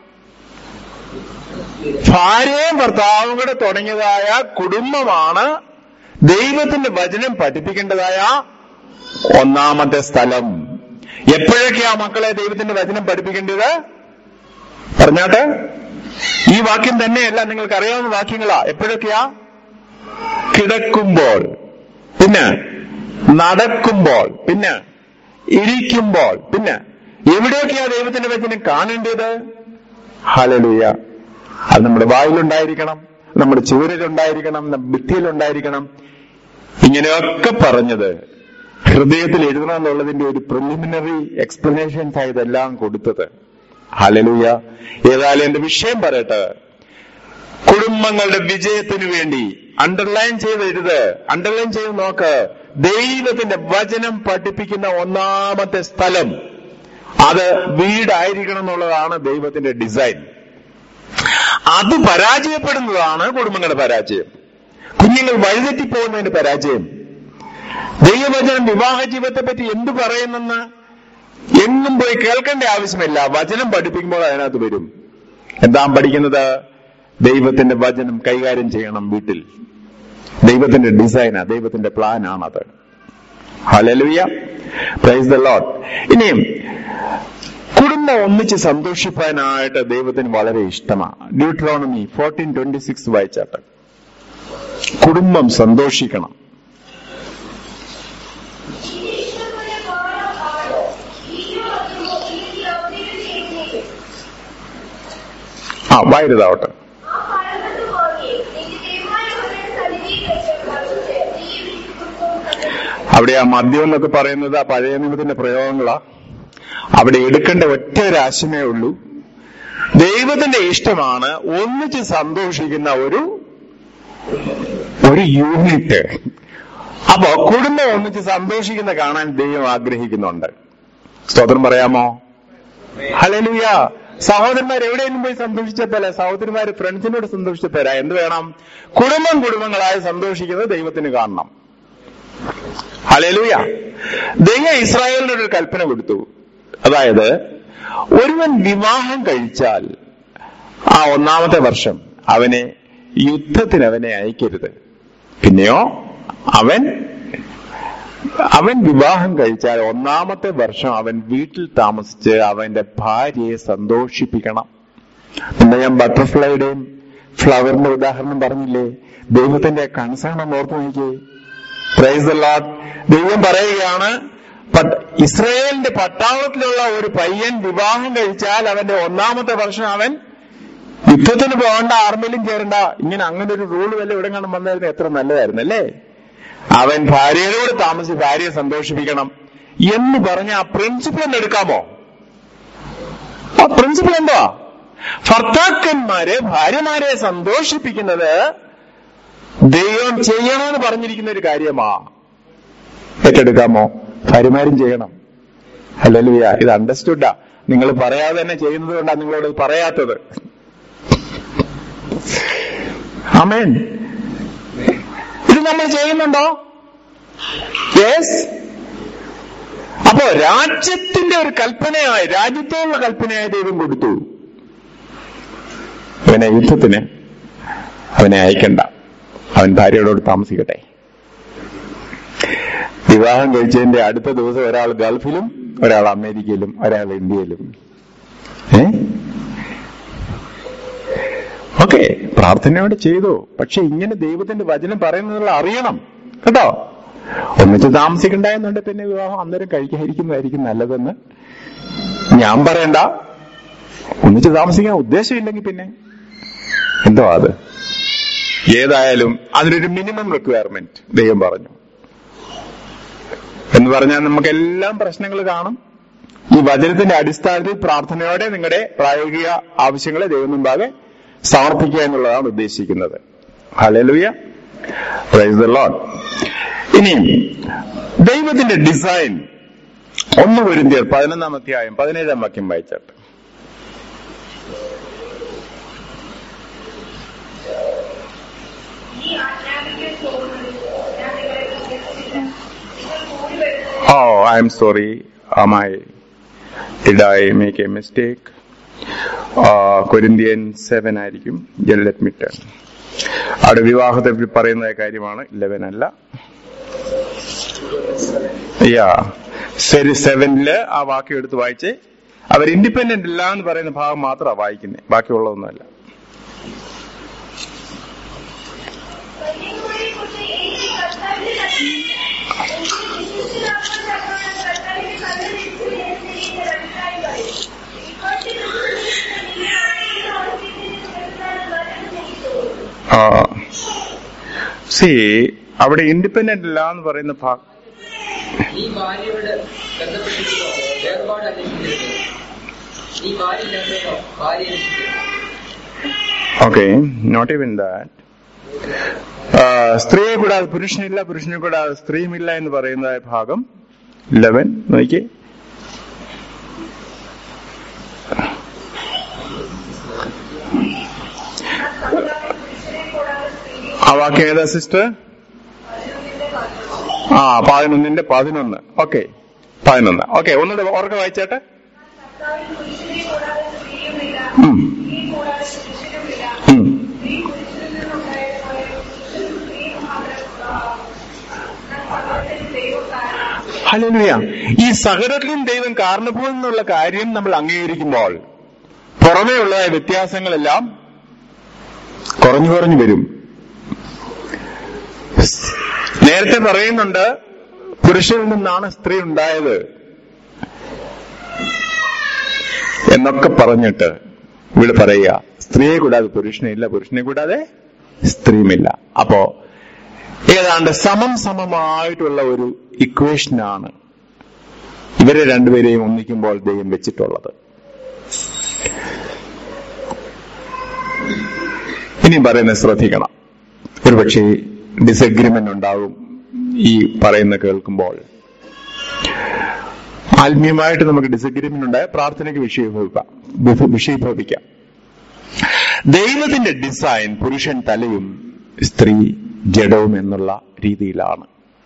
Speaker 1: ഭാര്യയും ഭർത്താവും കൂടെ തുടങ്ങിയതായ കുടുംബമാണ് ദൈവത്തിന്റെ വചനം പഠിപ്പിക്കേണ്ടതായ ഒന്നാമത്തെ സ്ഥലം. എപ്പോഴൊക്കെയാ മക്കളെ ദൈവത്തിന്റെ വചനം പഠിപ്പിക്കേണ്ടത്? പറഞ്ഞാട്ടെ. ഈ വാക്യം തന്നെയല്ല, നിങ്ങൾക്ക് അറിയാവുന്ന വാക്യങ്ങളാ. എപ്പോഴൊക്കെയാ? കിടക്കുമ്പോൾ, പിന്നെ നടക്കുമ്പോൾ, പിന്നെ ഇരിക്കുമ്പോൾ, പിന്നെ എവിടെയൊക്കെയാ ദൈവത്തിന്റെ വചനം കാണേണ്ടത്? ഹല്ലേലൂയ. അത് നമ്മുടെ വായിലുണ്ടായിരിക്കണം, നമ്മുടെ ചുവരിലുണ്ടായിരിക്കണം, നമ്മുടെ ഭിത്തിയിലുണ്ടായിരിക്കണം. ഇങ്ങനെയൊക്കെ പറഞ്ഞത് ഹൃദയത്തിൽ എഴുതണം എന്നുള്ളതിന്റെ ഒരു പ്രിലിമിനറി എക്സ്പ്ലനേഷൻസ് ആയി ഇതെല്ലാം കൊടുത്തത്. ഹല്ലേലൂയ. ഏതായാലും എന്റെ വിഷയം പറയട്ടെ. കുടുംബങ്ങളുടെ വിജയത്തിനു വേണ്ടി അണ്ടർലൈൻ ചെയ്ത് അണ്ടർലൈൻ ചെയ്ത് നോക്ക്. ദൈവത്തിന്റെ വചനം പഠിപ്പിക്കുന്ന ഒന്നാമത്തെ സ്ഥലം അത് വീടായിരിക്കണം എന്നുള്ളതാണ് ദൈവത്തിന്റെ ഡിസൈൻ. അത് പരാജയപ്പെടുന്നതാണ് കുടുംബങ്ങളുടെ പരാജയം, കുഞ്ഞുങ്ങൾ വഴിതെറ്റിപ്പോകുന്നതിന്റെ പരാജയം. ദൈവവചനം വിവാഹ ജീവിതത്തെ പറ്റി എന്തു പറയുന്നെന്ന് എങ്ങും പോയി കേൾക്കേണ്ട ആവശ്യമില്ല. വചനം പഠിപ്പിക്കുമ്പോൾ അതിനകത്ത് വരും. എന്താ പഠിക്കുന്നത്? ദൈവത്തിന്റെ വചനം കൈകാര്യം ചെയ്യണം വീട്ടിൽ. ദൈവത്തിന്റെ ഡിസൈനാ, ദൈവത്തിന്റെ പ്ലാനാണത്. ഹല്ലേലൂയ. Praise the lord. ഇനിയും കുടുംബം ഒന്നിച്ച് സന്തോഷിപ്പാനായിട്ട് ദൈവത്തിന് വളരെ ഇഷ്ടമാണ്. ഡ്യൂട്രോണമി 14:26 വായിച്ചാട്ടെ. കുടുംബം സന്തോഷിക്കണം. വായരുതാവട്ടെ. അവിടെ ആ മദ്യം എന്നൊക്കെ പറയുന്നത് ആ പഴയ നിയമത്തിന്റെ പ്രയോഗങ്ങളാ. അവിടെ എടുക്കേണ്ട ഒറ്റ ഒരു ആശയമേ ഉള്ളൂ. ദൈവത്തിന്റെ ഇഷ്ടമാണ് ഒന്നിച്ച് സന്തോഷിക്കുന്ന ഒരു യൂണിറ്റ്. അപ്പോ കുടുംബം ഒന്നിച്ച് സന്തോഷിക്കുന്ന കാണാൻ ദൈവം ആഗ്രഹിക്കുന്നുണ്ട്. സ്തോത്രം പറയാമോ? ഹല്ലേലൂയ. സഹോദരന്മാർ എവിടെയെങ്കിലും പോയി സന്തോഷിച്ചപ്പോല, സഹോദരന്മാര് ഫ്രണ്ട്സിനോട് സന്തോഷിച്ചപ്പോല. എന്ത് വേണം? കുടുംബങ്ങളായി സന്തോഷിക്കുന്നത് ദൈവത്തിന് കാണണം. ഹല്ലേലൂയ. ദൈവം ഇസ്രായേലിനൊരു കൽപ്പന കൊടുത്തു. അതായത് ഒരുവൻ വിവാഹം കഴിച്ചാൽ ആ ഒന്നാമത്തെ വർഷം അവനെ യുദ്ധത്തിന് അവനെ അയക്കരുത്. പിന്നെയോ അവൻ വിവാഹം കഴിച്ചാൽ ഒന്നാമത്തെ വർഷം അവൻ വീട്ടിൽ താമസിച്ച് അവന്റെ ഭാര്യയെ സന്തോഷിപ്പിക്കണം. പിന്നെ ഞാൻ ബട്ടർഫ്ലൈയുടെയും ഫ്ലവറിന്റെ ഉദാഹരണം പറഞ്ഞില്ലേ? ദൈവത്തിന്റെ കൺസേൺ ഒന്ന് ഓർത്ത് നോക്കിയേ. Praise the lord. ദൈവം പറയുകയാണ്, ഇസ്രായേലിന്റെ പട്ടാളത്തിലുള്ള ഒരു പയ്യൻ വിവാഹം കഴിച്ചാൽ അവന്റെ 1-ാമത്തെ വർഷം അവൻ യുദ്ധത്തിന് പോകണ്ട, ആർമിയിലും ചേരണ്ട. അങ്ങനെ ഒരു റൂൾ വല്ല ഇവിടെ കാണാൻ വന്നായിരുന്നു എത്ര നല്ലതായിരുന്നു അല്ലേ? അവൻ ഭാര്യയോട് താമസിച്ച് ഭാര്യയെ സന്തോഷിപ്പിക്കണം എന്ന് പറഞ്ഞ ആ പ്രിൻസിപ്പിൾ ഒന്ന് എടുക്കാമോ? ആ പ്രിൻസിപ്പിൾ എന്താ? ഭർത്താക്കന്മാരെ ഭാര്യമാരെ സന്തോഷിപ്പിക്കുന്നത് ദൈവം ചെയ്യണമെന്ന് പറഞ്ഞിരിക്കുന്ന ഒരു കാര്യമാ. ഏറ്റെടുക്കാമോ? ഭാര്യമാരും ചെയ്യണം. ഹല്ലേലൂയ. ഇത് അണ്ടർസ്റ്റുഡാ. നിങ്ങൾ പറയാതെ തന്നെ ചെയ്യുന്നത് കൊണ്ടാണ് നിങ്ങളോട് പറയാത്തത്. ആമേൻ. ഇത് നമ്മൾ ചെയ്യുന്നുണ്ടോ? യെസ്. അപ്പോ രാജ്യത്തിന്റെ ഒരു കൽപ്പനയായി, രാജ്യത്തോടുള്ള കൽപ്പനയായി ദൈവം കൊടുത്തു. അവനെ യുദ്ധത്തിന് അവനെ അയക്കണ്ട, അവൻ ഭാര്യയോട് താമസിക്കട്ടെ. വിവാഹം കഴിച്ചതിന്റെ അടുത്ത ദിവസം ഒരാൾ ഗൾഫിലും, ഒരാൾ അമേരിക്കയിലും, ഒരാൾ ഇന്ത്യയിലും. ഓക്കെ, പ്രാർത്ഥനയോടെ ചെയ്തു. പക്ഷെ ഇങ്ങനെ ദൈവത്തിന്റെ വചനം പറയുന്നതിനുള്ള അറിയണം കേട്ടോ. ഒന്നിച്ച് താമസിക്കണ്ടായെന്നുണ്ട് പിന്നെ വിവാഹം അന്നേരം കഴിക്കാതിരിക്കുന്നതായിരിക്കും നല്ലതെന്ന് ഞാൻ പറയണ്ട. ഒന്നിച്ച് താമസിക്കാൻ ഉദ്ദേശമില്ലെങ്കിൽ പിന്നെ എന്തോ അത്. ഏതായാലും അതിനൊരു മിനിമം റിക്വയർമെന്റ് ദൈവം പറഞ്ഞു. എന്ന് പറഞ്ഞാൽ നമുക്കെല്ലാം പ്രശ്നങ്ങൾ കാണും. ഈ വചനത്തിന്റെ അടിസ്ഥാനത്തിൽ പ്രാർത്ഥനയോടെ നിങ്ങളുടെ പ്രായോഗിക ആവശ്യങ്ങളെ ദൈവം മുമ്പാകെ സമർപ്പിക്കുക എന്നുള്ളതാണ് ഉദ്ദേശിക്കുന്നത്. ഹല്ലേലൂയ. Praise the lord. ഇനിയും ദൈവത്തിന്റെ ഡിസൈൻ 1 കൊരിന്ത്യർ 11-ാം അധ്യായം 17-ാം വാക്യം വായിച്ചാട്ട്. Oh, I am sorry. Did I make a mistake? Corinthians 7 ആയിരിക്കും. Let me turn. അവിടെ വിവാഹത്തെ പറയുന്ന കാര്യമാണ്, 11 അല്ല. ശരി, 7 ആ വാക്യം എടുത്ത് വായിച്ചേ. അവർ ഇൻഡിപെൻഡന്റ് അല്ല എന്ന് പറയുന്ന ഭാഗം മാത്രമാണ് വായിക്കുന്നത്, ബാക്കിയുള്ളതൊന്നുമല്ല. അവിടെ ഇൻഡിപെൻഡന്റ് അല്ല എന്ന് പറയുന്ന ഭാഗം. Okay, not even that. സ്ത്രീയെ കൂടാതെ പുരുഷനില്ല, പുരുഷനെ കൂടാതെ സ്ത്രീയുമില്ല എന്ന് പറയുന്ന ഭാഗം 11 നോക്കിയേ. ആ വാക്യം ഏതാ സിസ്റ്റർ? 11-ന്റെ 11. ഓക്കെ, 11. ഓക്കെ, ഒന്നുകൂടെ ഓർക്ക വായിച്ചാട്ടെ. ഹല്ലേലൂയ. ഈ സകലത്തിലും ദൈവം കാരണഭൂതൻ എന്നുള്ള കാര്യം നമ്മൾ അംഗീകരിക്കുമ്പോൾ പുറമേ ഉള്ള വ്യത്യാസങ്ങളെല്ലാം കുറഞ്ഞു കുറഞ്ഞു വരും. നേരത്തെ പറയുന്നുണ്ട് പുരുഷനിൽ നിന്നാണ് സ്ത്രീ ഉണ്ടായത് എന്നൊക്കെ പറഞ്ഞിട്ട് ഇവിടെ പറയുക സ്ത്രീയെ കൂടാതെ പുരുഷനില്ല, പുരുഷനെ കൂടാതെ സ്ത്രീയുമില്ല. അപ്പോ ഏതാണ്ട് സമമായിട്ടുള്ള ഒരു ഇക്വേഷനാണ് ഇവരെ രണ്ടുപേരെയും ഒന്നിക്കുമ്പോൾ ദൈവം വെച്ചിട്ടുള്ളത്. ഇനി പറയുന്നത് ശ്രദ്ധിക്കണം. ഒരുപക്ഷെ ഡിസഗ്രിമെന്റ് ഉണ്ടാകും ഈ പറയുന്ന കേൾക്കുമ്പോൾ. ആത്മീയമായിട്ട് നമുക്ക് ഡിസഗ്രിമെന്റ് ഉണ്ടായ പ്രാർത്ഥനയ്ക്ക് വിഷയീഭവിക്കാം. ദൈവത്തിന്റെ ഡിസൈൻ പുരുഷൻ തലയും സ്ത്രീ ജഡവും എന്നുള്ള രീതിയിലാണ്.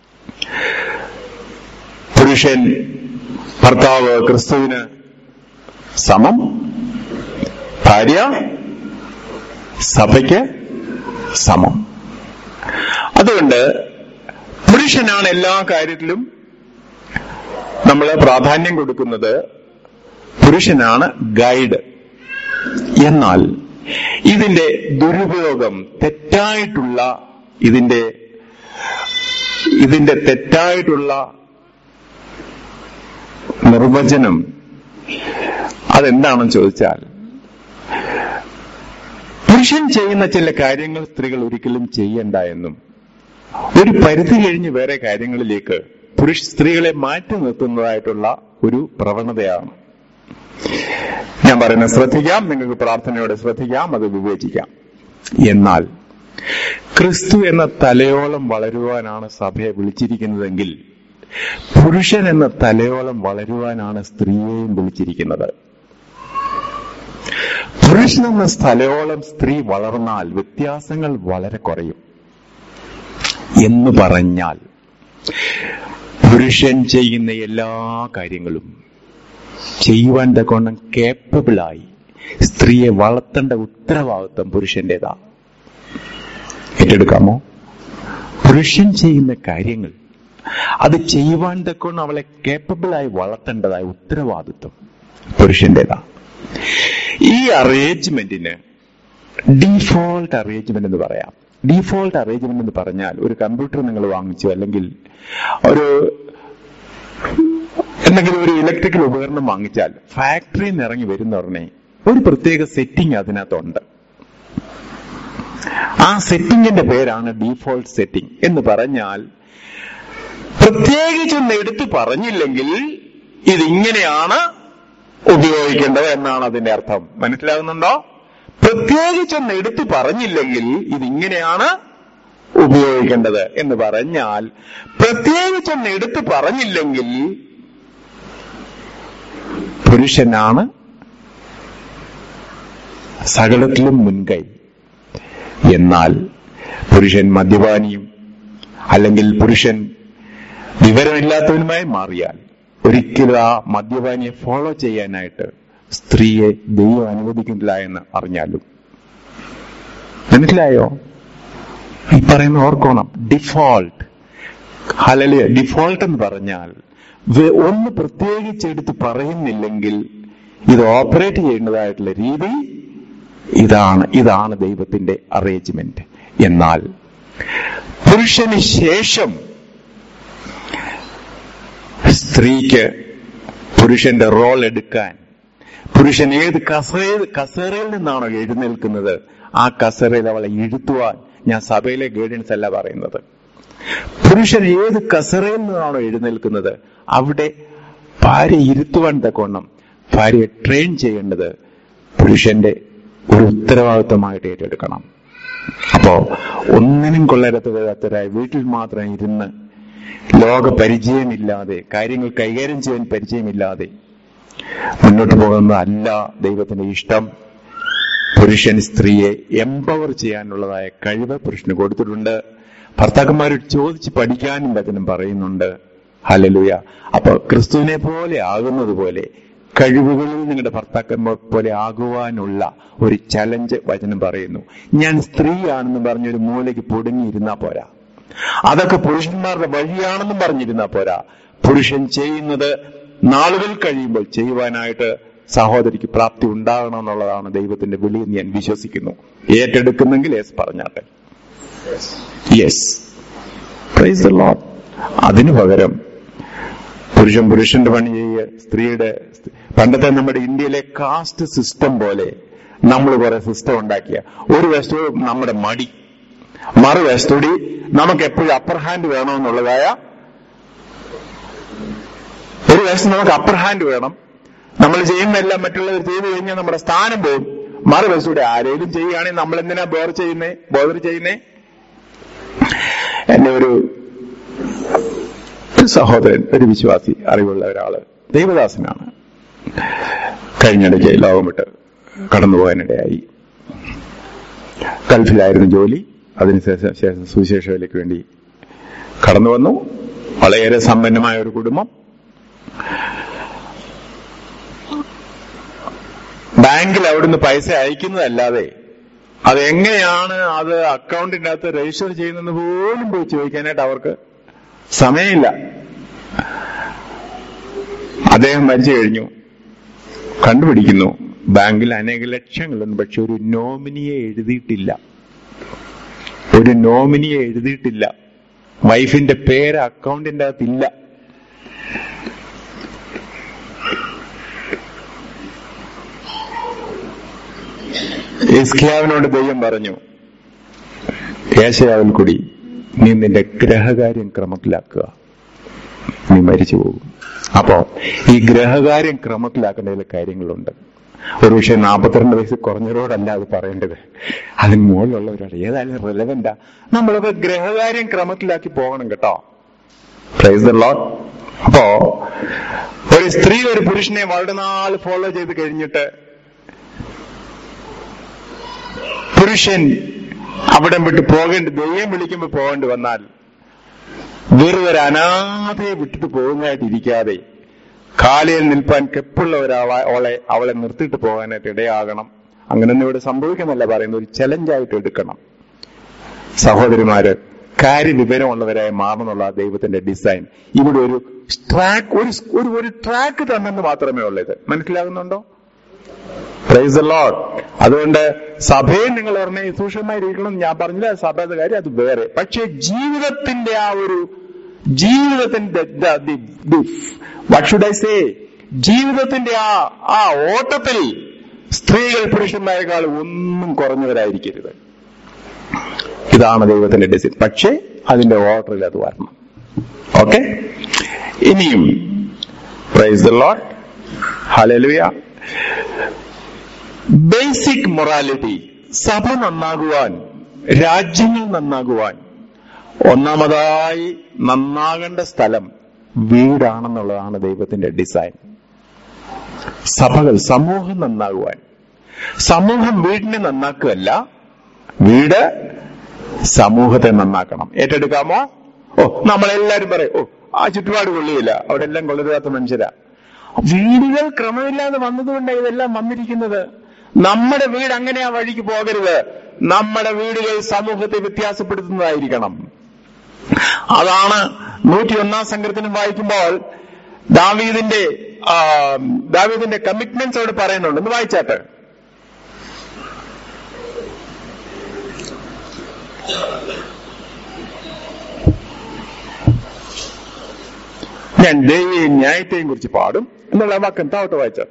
Speaker 1: പുരുഷൻ ഭർത്താവ് ക്രിസ്തുവിന് സമം, ഭാര്യ സഭയ്ക്ക് സമം. അതുകൊണ്ട് പുരുഷനാണ് എല്ലാ കാര്യത്തിലും നമ്മൾ പ്രാധാന്യം കൊടുക്കുന്നത്, പുരുഷനാണ് ഗൈഡ്. എന്നാൽ ഇതിന്റെ ദുരുപയോഗം, തെറ്റായിട്ടുള്ള ഇതിന്റെ തെറ്റായിട്ടുള്ള നിർവചനം അതെന്താണെന്ന് ചോദിച്ചാൽ, പുരുഷൻ ചെയ്യുന്ന ചില കാര്യങ്ങൾ സ്ത്രീകൾ ഒരിക്കലും ചെയ്യണ്ട എന്നും ഒരു പരിധി കഴിഞ്ഞ് വേറെ കാര്യങ്ങളിലേക്ക് സ്ത്രീകളെ മാറ്റി നിർത്തുന്നതായിട്ടുള്ള ഒരു പ്രവണതയാണ്. ഞാൻ പറയുന്നത് ശ്രദ്ധിക്കാം, നിങ്ങൾക്ക് പ്രാർത്ഥനയോടെ ശ്രദ്ധിക്കാം, അത് വിവേചിക്കാം. എന്നാൽ ക്രിസ്തു എന്ന തലയോളം വളരുവാനാണ് സഭയെ വിളിച്ചിരിക്കുന്നതെങ്കിൽ പുരുഷൻ എന്ന തലയോളം വളരുവാനാണ് സ്ത്രീയെയും വിളിച്ചിരിക്കുന്നത്. പുരുഷൻ എന്ന തലയോളം സ്ത്രീ വളർന്നാൽ വ്യത്യാസങ്ങൾ വളരെ കുറയും. എന്ന് പറഞ്ഞാൽ പുരുഷൻ ചെയ്യുന്ന എല്ലാ കാര്യങ്ങളും ചെയ്യുവാൻ തക്കവണ്ണം കേപ്പബിളായി സ്ത്രീയെ വളർത്തേണ്ട ഉത്തരവാദിത്വം പുരുഷന്റേതാ. ഏറ്റെടുക്കാമോ? പുരുഷൻ ചെയ്യുന്ന കാര്യങ്ങൾ അത് ചെയ്യുവാൻ തക്കവണ്ണം അവളെ കേപ്പബിളായി വളർത്തേണ്ടതായ ഉത്തരവാദിത്വം പുരുഷന്റേതാ. ഈ അറേഞ്ച്മെന്റിന് ഡീഫോൾട്ട് അറേഞ്ച്മെന്റ് എന്ന് പറയാം. ഡീഫോൾട്ട് അറേഞ്ച്മെന്റ് എന്ന് പറഞ്ഞാൽ, ഒരു കമ്പ്യൂട്ടർ നിങ്ങൾ വാങ്ങിച്ചു, അല്ലെങ്കിൽ എന്തെങ്കിലും ഒരു ഇലക്ട്രിക്കൽ ഉപകരണം വാങ്ങിച്ചാൽ ഫാക്ടറിയിൽ നിന്ന് ഇറങ്ങി വരുന്ന ഉടനെ ഒരു പ്രത്യേക സെറ്റിംഗ് അതിനകത്തുണ്ട്. ആ സെറ്റിംഗിന്റെ പേരാണ് ഡീഫോൾട്ട് സെറ്റിംഗ്. എന്ന് പറഞ്ഞാൽ പ്രത്യേകിച്ചൊന്ന് എടുത്തു പറഞ്ഞില്ലെങ്കിൽ ഇതിങ്ങനെയാണ് ഉപയോഗിക്കേണ്ടത് എന്നാണ് അതിന്റെ അർത്ഥം. മനസ്സിലാകുന്നുണ്ടോ? പ്രത്യേകിച്ചൊന്ന് എടുത്തു പറഞ്ഞില്ലെങ്കിൽ ഇതിങ്ങനെയാണ് ഉപയോഗിക്കേണ്ടത് എന്ന് പറഞ്ഞാൽ, പ്രത്യേകിച്ചൊന്ന് എടുത്തു പറഞ്ഞില്ലെങ്കിൽ പുരുഷനാണ് സകലത്തിലും മുൻകൈ. എന്നാൽ പുരുഷൻ മദ്യപാനിയും അല്ലെങ്കിൽ പുരുഷൻ വിവരമില്ലാത്തവനുമായി മാറിയാൽ ഒരിക്കലും ആ മദ്യപാനിയെ ഫോളോ ചെയ്യാനായിട്ട് സ്ത്രീയെ ദൈവം അനുവദിക്കുന്നില്ല എന്ന് അറിഞ്ഞാലും. മനസ്സിലായോ? ഈ പറയുന്ന ഓർക്കണം, ഡിഫോൾട്ട്. ഹല്ലേലൂയ. ഡിഫോൾട്ട് എന്ന് പറഞ്ഞാൽ ഒന്ന് പ്രത്യേകിച്ച് എടുത്ത് പറയുന്നില്ലെങ്കിൽ ഇത് ഓപ്പറേറ്റ് ചെയ്യേണ്ടതായിട്ടുള്ള രീതി ഇതാണ് ദൈവത്തിന്റെ അറേഞ്ച്മെന്റ്. എന്നാൽ പുരുഷന് ശേഷം സ്ത്രീക്ക് പുരുഷന്റെ റോൾ എടുക്കാൻ, പുരുഷൻ ഏത് കസേരയിൽ നിന്നാണോ എഴുന്നേൽക്കുന്നത് ആ കസേരയിൽ അവളെ ഇരുത്തുവാൻ, ഞാൻ സഭയിലെ ഗൈഡൻസ് അല്ല പറയുന്നത്, പുരുഷൻ ഏത് കസേരയിൽ നിന്നാണോ എഴുന്നേൽക്കുന്നത് അവിടെ ഭാര്യ ഇരുത്തുവാൻ തക്കവണ്ണം ഭാര്യയെ ട്രെയിൻ ചെയ്യേണ്ടത് പുരുഷന്റെ ഒരു ഉത്തരവാദിത്വമായിട്ട് ഏറ്റെടുക്കണം. അപ്പോ ഒന്നിനും കൊള്ളരുതാത്തവരായി വീട്ടിൽ മാത്രം ഇരുന്ന് ലോക പരിചയമില്ലാതെ, കാര്യങ്ങൾ കൈകാര്യം ചെയ്യാൻ പരിചയമില്ലാതെ മുന്നോട്ട് പോകുന്നതല്ല ദൈവത്തിന്റെ ഇഷ്ടം. പുരുഷൻ സ്ത്രീയെ എംപവർ ചെയ്യാനുള്ളതായ കഴിവ് പുരുഷന് കൊടുത്തിട്ടുണ്ട്. ഭർത്താക്കന്മാരോട് ചോദിച്ച് പഠിക്കാനും വചനം പറയുന്നുണ്ട്. ഹല്ലേലൂയ. അപ്പൊ ക്രിസ്തുവിനെ പോലെ ആകുന്നത് പോലെ കഴിവുകളിൽ നിങ്ങളുടെ ഭർത്താക്കന്മാർ പോലെ ആകുവാനുള്ള ഒരു ചലഞ്ച് വചനം പറയുന്നു. ഞാൻ സ്ത്രീയാണെന്ന് പറഞ്ഞൊരു മൂലയ്ക്ക് പൊടുങ്ങിയിരുന്നാ പോരാ. അതൊക്കെ പുരുഷന്മാരുടെ വഴിയാണെന്നും പറഞ്ഞിരുന്നാ പോരാ. പുരുഷൻ ചെയ്യുന്നത് നാളുകൾ കഴിയുമ്പോൾ ചെയ്യുവാനായിട്ട് സഹോദരിക്ക് പ്രാപ്തി ഉണ്ടാകണമെന്നുള്ളതാണ് ദൈവത്തിന്റെ വിളി എന്ന് ഞാൻ വിശ്വസിക്കുന്നു. ഏറ്റെടുക്കുന്നെങ്കിൽ യെസ് പറഞ്ഞാട്ടെ. Yes, praise the lord. അതിനു പകരം പുരുഷന്റെ പണി ചെയ്യുക, സ്ത്രീയുടെ, പണ്ടത്തെ നമ്മുടെ ഇന്ത്യയിലെ കാസ്റ്റ് സിസ്റ്റം പോലെ നമ്മൾ കുറെ സിസ്റ്റം ഉണ്ടാക്കിയ, ഒരു വശത്തോട് നമ്മുടെ മടി, മറുവശത്തോടി നമുക്ക് എപ്പോഴും അപ്പർ ഹാൻഡ് വേണമെന്നുള്ളതായ, ഒരു വശത്ത് നമുക്ക് അപ്പർ ഹാൻഡ് വേണം, നമ്മൾ ചെയ്യുന്നതെല്ലാം മറ്റുള്ളവർ ചെയ്തു കഴിഞ്ഞാൽ നമ്മുടെ സ്ഥാനം പോകും. മറുവശത്തോടെ ആരെങ്കിലും ചെയ്യുകയാണെങ്കിൽ നമ്മൾ എന്തിനാ ബോധർ ചെയ്യുന്നേ? എന്നെ ഒരു സഹോദരൻ, ഒരു വിശ്വാസി, അറിവുള്ള ഒരാള്, ദൈവദാസനാണ്, കഴിഞ്ഞിടയ്ക്ക് ലോകം വിട്ട് കടന്നുപോകാനിടയായി. ഗൾഫിലായിരുന്നു ജോലി. അതിനുശേഷം സുവിശേഷയിലേക്ക് വേണ്ടി കടന്നു വന്നു. വളരെ സമ്പന്നമായ ഒരു കുടുംബം. ബാങ്കിൽ അവിടുന്ന് പൈസ അയക്കുന്നതല്ലാതെ അതെങ്ങനെയാണ് അത് അക്കൗണ്ടിന്റെ അകത്ത് രജിസ്റ്റർ ചെയ്യുന്നതെന്ന് പോലും പോയി ചോദിക്കാനായിട്ട് അവർക്ക് സമയമില്ല. അദ്ദേഹം മരിച്ചു കഴിഞ്ഞു. കണ്ടുപിടിക്കുന്നു ബാങ്കിൽ അനേക ലക്ഷങ്ങളുണ്ട്, പക്ഷെ ഒരു നോമിനിയെ എഴുതിയിട്ടില്ല. ഒരു നോമിനിയെ എഴുതിയിട്ടില്ല. വൈഫിന്റെ പേര് അക്കൗണ്ടിന്റെ അകത്തില്ല. ഹിസ്കിയാവിനോട് ദൈവം പറഞ്ഞു, യേശയ്യാവിൽ കൂടി നീ നിന്റെ ഗ്രഹകാര്യം ക്രമത്തിലാക്കുക, നീ മരിച്ചു പോകും. അപ്പോ ഈ ഗ്രഹകാര്യം ക്രമത്തിലാക്കേണ്ട കാര്യങ്ങളുണ്ട്. ഒരു പക്ഷേ 42 വയസ്സ് കുറഞ്ഞവരോടല്ല അത് പറയേണ്ടത്, അതിന് മുകളിലുള്ളവരോട്. ഏതായാലും റെലവെന്റാ. നമ്മളൊക്കെ ഗ്രഹകാര്യം ക്രമത്തിലാക്കി പോകണം കേട്ടോ. Praise the lord. അപ്പോ ഒരു സ്ത്രീ ഒരു പുരുഷനെ വളരെ നാൾ ഫോളോ ചെയ്ത് കഴിഞ്ഞിട്ട് പുരുഷൻ അവിടെ വിട്ട് പോകേണ്ടി, ദൈവം വിളിക്കുമ്പോൾ പോകേണ്ടി വന്നാൽ വെറുതെ ഒരു അനാഥയെ വിട്ടിട്ട് പോകുന്നതായിട്ടിരിക്കാതെ കാലയിൽ നിൽപ്പാൻ കെപ്പുള്ള അവളെ നിർത്തിയിട്ട് പോകാനായിട്ട് ഇടയാകണം. അങ്ങനെയൊന്നും ഇവിടെ സംഭവിക്കുന്നല്ല പറയുന്നത്, ഒരു ചലഞ്ചായിട്ട് എടുക്കണം. സഹോദരിമാര്, കാര്യവിവരമുള്ളവരായി മാറണമെന്നുള്ള ദൈവത്തിന്റെ ഡിസൈൻ. ഇവിടെ ഒരു ട്രാക്ക് തന്നെന്ന് മാത്രമേ ഉള്ളൂ. ഇത് മനസ്സിലാകുന്നുണ്ടോ? Praise the Lord. അതുകൊണ്ട് സഭയിൽ നിങ്ങൾ പറഞ്ഞ സൂക്ഷ്മമായിരിക്കണം. ഞാൻ പറഞ്ഞില്ല സഭയുടെ കാര്യം, അത് വേറെ. പക്ഷെ ജീവിതത്തിന്റെ ജീവിതത്തിന്റെ ആ ഓട്ടത്തിൽ സ്ത്രീകൾ പുരുഷന്മാരെക്കാൾ ഒന്നും കുറഞ്ഞവരായിരിക്കരുത്. ഇതാണ് ദൈവത്തിന്റെ ഡിസൈൻ. പക്ഷേ അതിന്റെ ഓർഡറിൽ അത് വരണം. ഓക്കെ. ഇനിയും praise the Lord. Hallelujah. Basic morality. സഭ നന്നാകുവാൻ, രാജ്യങ്ങൾ നന്നാകുവാൻ ഒന്നാമതായി നന്നാകേണ്ട സ്ഥലം വീടാണെന്നുള്ളതാണ് ദൈവത്തിന്റെ ഡിസൈൻ. സഭകൾ, സമൂഹം നന്നാകുവാൻ. സമൂഹം വീടിനെ നന്നാക്കുകയല്ല, വീട് സമൂഹത്തെ നന്നാക്കണം. ഏറ്റെടുക്കാമോ? നമ്മളെല്ലാരും പറയും, ആ ചുറ്റുപാട് കൊള്ളിയില്ല, അവിടെ എല്ലാം കൊള്ളരുതാത്ത മനുഷ്യരാ. വീടുകൾ ക്രമമില്ലാതെ വന്നതുകൊണ്ടാണ് ഇതെല്ലാം വന്നിരിക്കുന്നത്. നമ്മുടെ വീട് അങ്ങനെ ആ വഴിക്ക് പോകരുത്. നമ്മുടെ വീടുകൾ സമൂഹത്തെ വ്യത്യാസപ്പെടുത്തുന്നതായിരിക്കണം. അതാണ് 101 സങ്കീർത്തനം വായിക്കുമ്പോൾ ദാവീദിന്റെ കമ്മിറ്റ്മെന്റ്സ് അവിടെ പറയുന്നുണ്ട്. ഒന്ന് വായിച്ചാട്ടെ. ഞാൻ ദൈവത്തെയും ന്യായത്തെയും കുറിച്ച് പാടും എന്നുള്ള വാക്യം താവട്ട് വായിച്ചാട്ടെ.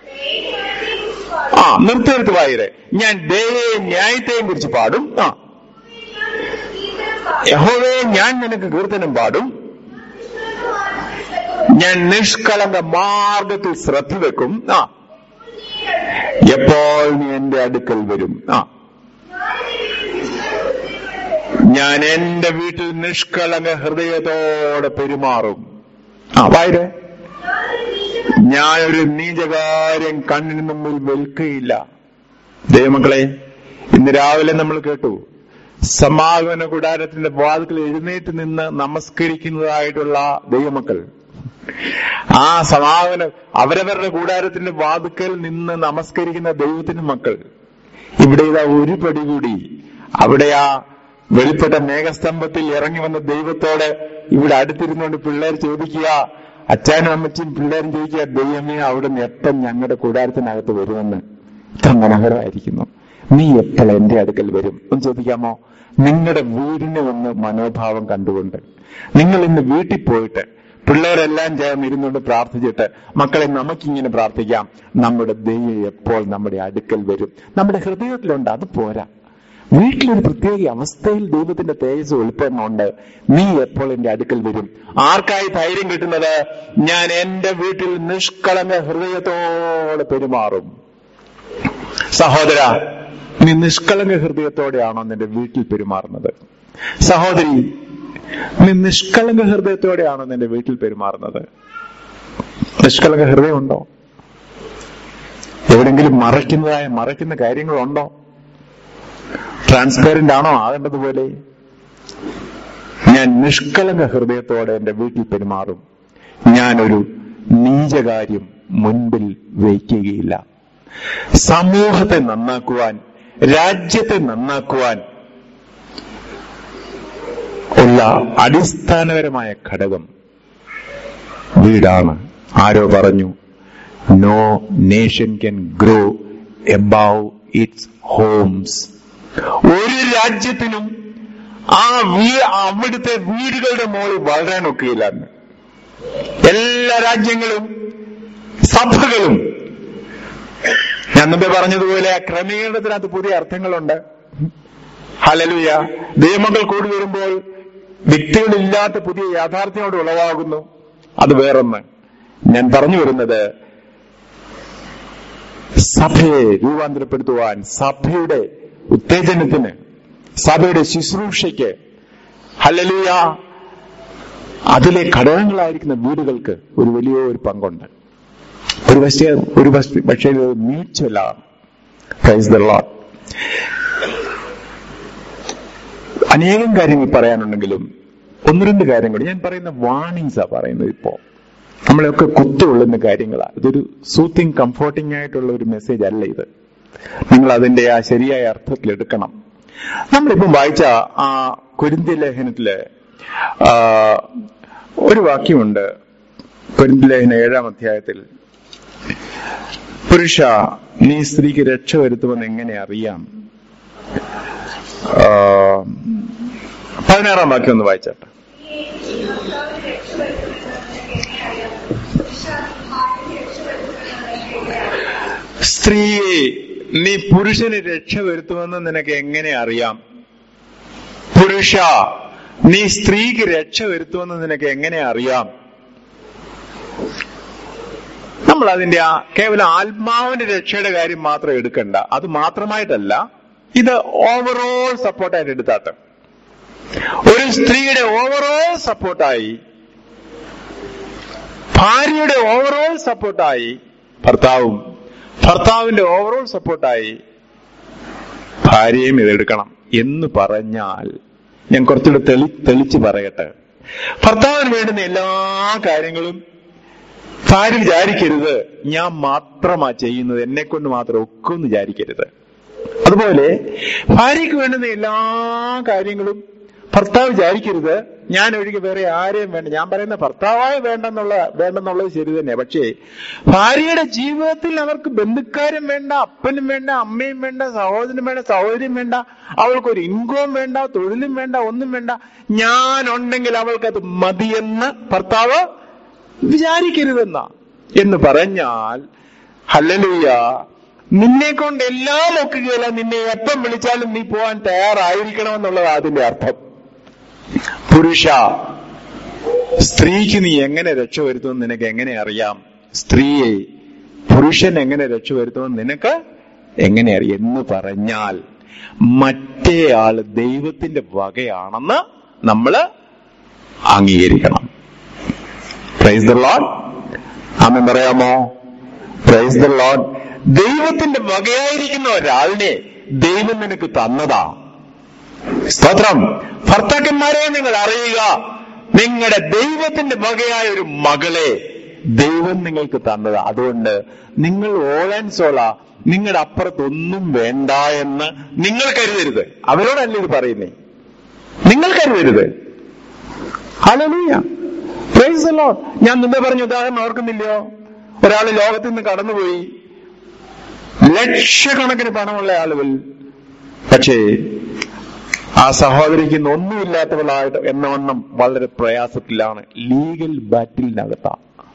Speaker 1: നിർത്തി വായിരെ. ഞാൻ ദൈവത്തെയും ന്യായത്തെയും കുറിച്ച് പാടും. യഹോവേ, ഞാൻ നിനക്ക് കീർത്തനം പാടും. ഞാൻ നിഷ്കളങ്ക മാർഗത്തിൽ ശ്രദ്ധ വെക്കും. എപ്പോൾ നീ എന്റെ അടുക്കൽ വരും. ഞാൻ എന്റെ വീട്ടിൽ നിഷ്കളങ്ക ഹൃദയത്തോടെ പെരുമാറും. വായിരെ. ഞാനൊരു നീചകാര്യം കണ്ണിന് മുമ്പിൽ വെൽക്കുകയില്ല. ദൈവമക്കളെ, ഇന്ന് രാവിലെ നമ്മൾ കേട്ടു, സമാഗമന കൂടാരത്തിന്റെ വാതിൽക്കൽ എഴുന്നേറ്റ് നിന്ന് നമസ്കരിക്കുന്നതായിട്ടുള്ള ദൈവമക്കൾ. ആ സമാഗമനം അവരവരുടെ കൂടാരത്തിന്റെ വാതിൽക്കൽ നിന്ന് നമസ്കരിക്കുന്ന ദൈവത്തിന്റെ മക്കൾ ഇവിടെ ഇതാ ഒരു പടി കൂടി അവിടെ ആ വെളിപ്പെട്ട മേഘസ്തംഭത്തിൽ ഇറങ്ങി വന്ന ദൈവത്തോട് ഇവിടെ അടുത്തിരുന്നുകൊണ്ട് പിള്ളേർ ചോദിക്കുക, അച്ഛനും അമ്മച്ചും പിള്ളേരും ചോദിക്കുക, ദൈവമേ അവിടുന്ന് എപ്പം ഞങ്ങളുടെ കൂടാരത്തിനകത്ത് വരുമെന്ന്. ഇത്ര മനോഹരമായിരിക്കുന്നു. നീ എപ്പോൾ എന്റെ അടുക്കൽ വരും എന്ന് ചോദിക്കാമോ? നിങ്ങളുടെ വീടിനെ ഒന്ന് മനോഭാവം കണ്ടുകൊണ്ട് നിങ്ങൾ ഇന്ന് വീട്ടിൽ പോയിട്ട് പിള്ളേരെല്ലാം ചേർന്ന് ഇരുന്നുകൊണ്ട് പ്രാർത്ഥിച്ചിട്ട്, മക്കളെ നമുക്കിങ്ങനെ പ്രാർത്ഥിക്കാം, നമ്മുടെ ദൈവം എപ്പോൾ നമ്മുടെ അടുക്കൽ വരും. നമ്മുടെ ഹൃദയത്തിലുണ്ട്, അത് പോരാ. വീട്ടിലൊരു പ്രത്യേക അവസ്ഥയിൽ ദൈവത്തിന്റെ തേജസ് ഉൾപ്പെടുന്നുണ്ട്. നീ എപ്പോൾ എന്റെ അടുക്കൽ വരും? ആർക്കായി ധൈര്യം കിട്ടുന്നത്? ഞാൻ എന്റെ വീട്ടിൽ നിഷ്കളങ്ക ഹൃദയത്തോടെ പെരുമാറും. സഹോദര, നീ നിഷ്കളങ്ക ഹൃദയത്തോടെയാണോ നിന്റെ വീട്ടിൽ പെരുമാറുന്നത്? സഹോദരി, നീ നിഷ്കളങ്ക ഹൃദയത്തോടെയാണോ നിന്റെ വീട്ടിൽ പെരുമാറുന്നത്? നിഷ്കളങ്ക ഹൃദയമുണ്ടോ? എവിടെങ്കിലും മറയ്ക്കുന്ന കാര്യങ്ങളുണ്ടോ? ട്രാൻസ്പെറന്റ് ആണോ ആകേണ്ടതുപോലെ? ഞാൻ നിഷ്കളങ്ക ഹൃദയത്തോടെ എന്റെ വീട്ടിൽ പെരുമാറും. ഞാനൊരു നീചകാര്യം മുൻപിൽ വയ്ക്കുകയില്ല. സമൂഹത്തെ നന്നാക്കുവാൻ, രാജ്യത്തെ നന്നാക്കുവാൻ ഉള്ള അടിസ്ഥാനപരമായ ഘടകം വീടാണ്. ആരോ പറഞ്ഞു, no nation can grow above its homes. ഒരു രാജ്യത്തിനും അവിടുത്തെ വീടുകളുടെ മുകളിൽ വളരാനൊക്കെയില്ലെന്ന്. എല്ലാ രാജ്യങ്ങളും സഭകളും ഞാൻ മുമ്പേ പറഞ്ഞതുപോലെ ക്രമീകരണത്തിനകത്ത് പുതിയ അർത്ഥങ്ങളുണ്ട്. ഹല്ലേലൂയ. ദൈവമക്കൾ കൂടി വരുമ്പോൾ വ്യക്തികളില്ലാത്ത പുതിയ യാഥാർത്ഥ്യങ്ങളോട് ഉളവാകുന്നു. അത് വേറൊന്ന്. ഞാൻ പറഞ്ഞു വരുന്നത്, സഭയെ രൂപാന്തരപ്പെടുത്തുവാൻ, സഭയുടെ ഉത്തേജനത്തിന്, സഭയുടെ ശുശ്രൂഷയ്ക്ക്, ഹല്ലേലൂയ, അതിലെ ഘടകങ്ങളായിരിക്കുന്ന വീടുകൾക്ക് ഒരു വലിയൊരു പങ്കുണ്ട്. ഒരു പക്ഷേ മ്യൂച്വലാണ്. Price the Lord. അനേകം കാര്യങ്ങൾ പറയാനുണ്ടെങ്കിലും ഒന്ന് രണ്ട് കാര്യങ്ങൾ ഞാൻ പറയുന്ന വാർണിങ്സാ പറയുന്നത്. ഇപ്പോ നമ്മളെയൊക്കെ കുത്തുകൊള്ളുന്ന കാര്യങ്ങളാണ്. ഇതൊരു സൂത്തിങ് കംഫോർട്ടിംഗ് ആയിട്ടുള്ള ഒരു മെസ്സേജ് അല്ല ഇത്. നിങ്ങൾ അതിന്റെ ആ ശരിയായ അർത്ഥത്തിൽ എടുക്കണം. നമ്മളിപ്പം വായിച്ച ആ കൊരിന്ത്യ ലേഖനത്തില് ഒരു വാക്യമുണ്ട്. കൊരിന്ത്യ ലേഖനം 7-ാം അധ്യായത്തിൽ, പുരുഷ നീ സ്ത്രീക്ക് രക്ഷ വരുത്തുമെന്ന് എങ്ങനെ അറിയാം? 16-ാം വാക്യം ഒന്ന് വായിച്ചാട്ടെ. സ്ത്രീയെ നീ പുരുഷന് രക്ഷ വരുത്തുമെന്ന് നിനക്ക് എങ്ങനെ അറിയാം? പുരുഷ നീ സ്ത്രീക്ക് രക്ഷ വരുത്തുമെന്ന് നിനക്ക് എങ്ങനെ അറിയാം? നമ്മൾ അതിന്റെ കേവലം ആത്മാവിന്റെ രക്ഷയുടെ കാര്യം മാത്രം എടുക്കണ്ട. അത് മാത്രമായിട്ടല്ല, ഇത് ഓവറോൾ സപ്പോർട്ടായിട്ട് എടുത്താട്ട്, ഒരു സ്ത്രീയുടെ ഓവറോൾ സപ്പോർട്ടായി, ഭാര്യയുടെ ഓവറോൾ സപ്പോർട്ടായി ഭർത്താവും, ഭർത്താവിന്റെ ഓവറോൾ സപ്പോർട്ടായി ഭാര്യയും ഇതെടുക്കണം എന്ന് പറഞ്ഞാൽ, ഞാൻ കുറച്ചുകൂടെ തെളിച്ച് പറയട്ടെ. ഭർത്താവിന് വേണ്ടുന്ന എല്ലാ കാര്യങ്ങളും ഭാര്യ വിചാരിക്കരുത് ഞാൻ മാത്രമാ ചെയ്യുന്നത്, എന്നെ കൊണ്ട് മാത്രം ഒക്കെ ഒന്ന് വിചാരിക്കരുത്. അതുപോലെ ഭാര്യയ്ക്ക് വേണ്ടുന്ന എല്ലാ കാര്യങ്ങളും ഭർത്താവ് വിചാരിക്കരുത് ഞാൻ ഒഴികെ വേറെ ആരെയും വേണ്ട. ഞാൻ പറയുന്ന ഭർത്താവായ വേണ്ടെന്നുള്ളത് ശരി തന്നെ. പക്ഷേ ഭാര്യയുടെ ജീവിതത്തിൽ അവർക്ക് ബന്ധുക്കാരും വേണ്ട, അപ്പനും വേണ്ട, അമ്മയും വേണ്ട, സഹോദരനും വേണ്ട, സഹോദരിയും വേണ്ട, അവൾക്കൊരു ഇൻകവും വേണ്ട, തൊഴിലും വേണ്ട, ഒന്നും വേണ്ട. ഞാനുണ്ടെങ്കിൽ അവൾക്കത് മതിയെന്ന് ഭർത്താവ് വിചാരിക്കരുതെന്ന എന്ന് പറഞ്ഞാൽ, ഹല്ലേലൂയ, നിന്നെ കൊണ്ട് എല്ലാം ഒക്കുകയില്ല. നിന്നെ എപ്പം വിളിച്ചാലും നീ പോകാൻ തയ്യാറായിരിക്കണമെന്നുള്ളത് അതിന്റെ അർത്ഥം. പുരുഷ സ്ത്രീക്ക് നീ എങ്ങനെ രക്ഷവരുത്തുമെന്ന് നിനക്ക് എങ്ങനെ അറിയാം? സ്ത്രീയെ പുരുഷൻ എങ്ങനെ രക്ഷവരുത്തുമെന്ന് നിനക്ക് എങ്ങനെ അറിയാം എന്ന് പറഞ്ഞാൽ, മറ്റേ ആള് ദൈവത്തിന്റെ വകയാണെന്ന് നമ്മള് അംഗീകരിക്കണം. Price the lord. ആമേൻ പറയാമോ? Praise the lord. ദൈവത്തിന്റെ വകയായിരിക്കുന്ന ഒരാളിനെ ദൈവം നിനക്ക് തന്നതാ. സ്തോത്രം. ഭർത്താക്കന്മാരെ നിങ്ങൾ അറിയുക, നിങ്ങളുടെ ദൈവത്തിന്റെ വകയായ ഒരു മകളെ ദൈവം നിങ്ങൾക്ക് തന്നതാ. അതുകൊണ്ട് നിങ്ങൾ ഓൾ ആൻഡ് സോളാ, നിങ്ങളുടെ അപ്പുറത്തൊന്നും വേണ്ട എന്ന് നിങ്ങൾ കരുതരുത്. അവരോടല്ല ഇത് പറയുന്നേ, നിങ്ങൾ കരുതരുത്. ഹല്ലേലൂയ. Praise the lord. ഞാൻ മുമ്പേ പറഞ്ഞ ഉദാഹരണം ഓർക്കുന്നില്ലയോ? ഒരാൾ ലോകത്തിൽ നിന്ന് കടന്നുപോയി, ലക്ഷക്കണക്കിന് പണമുള്ള ആളുകൾ, പക്ഷേ ആ സഹോദരിക്ക് ഒന്നുമില്ലാത്തവളായിട്ട് എന്നവണ്ണം വളരെ പ്രയാസത്തിലാണ്. ലീഗൽ ബാറ്റിലിനകത്താ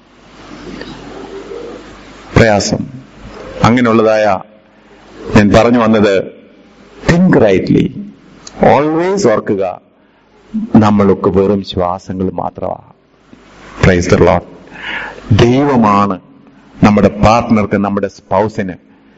Speaker 1: പ്രയാസം. അങ്ങനെയുള്ളതായ ഞാൻ പറഞ്ഞു വന്നത്, തിങ്ക് റൈറ്റ്ലി. ഓൾവേസ് ഓർക്കുക, നമ്മളൊക്കെ വെറും ശ്വാസങ്ങൾ മാത്രമാണ്. Praise the lord. ദൈവമാണ് നമ്മുടെ പാർട്ട്ണർക്ക്, നമ്മുടെ സ്പൗസിന്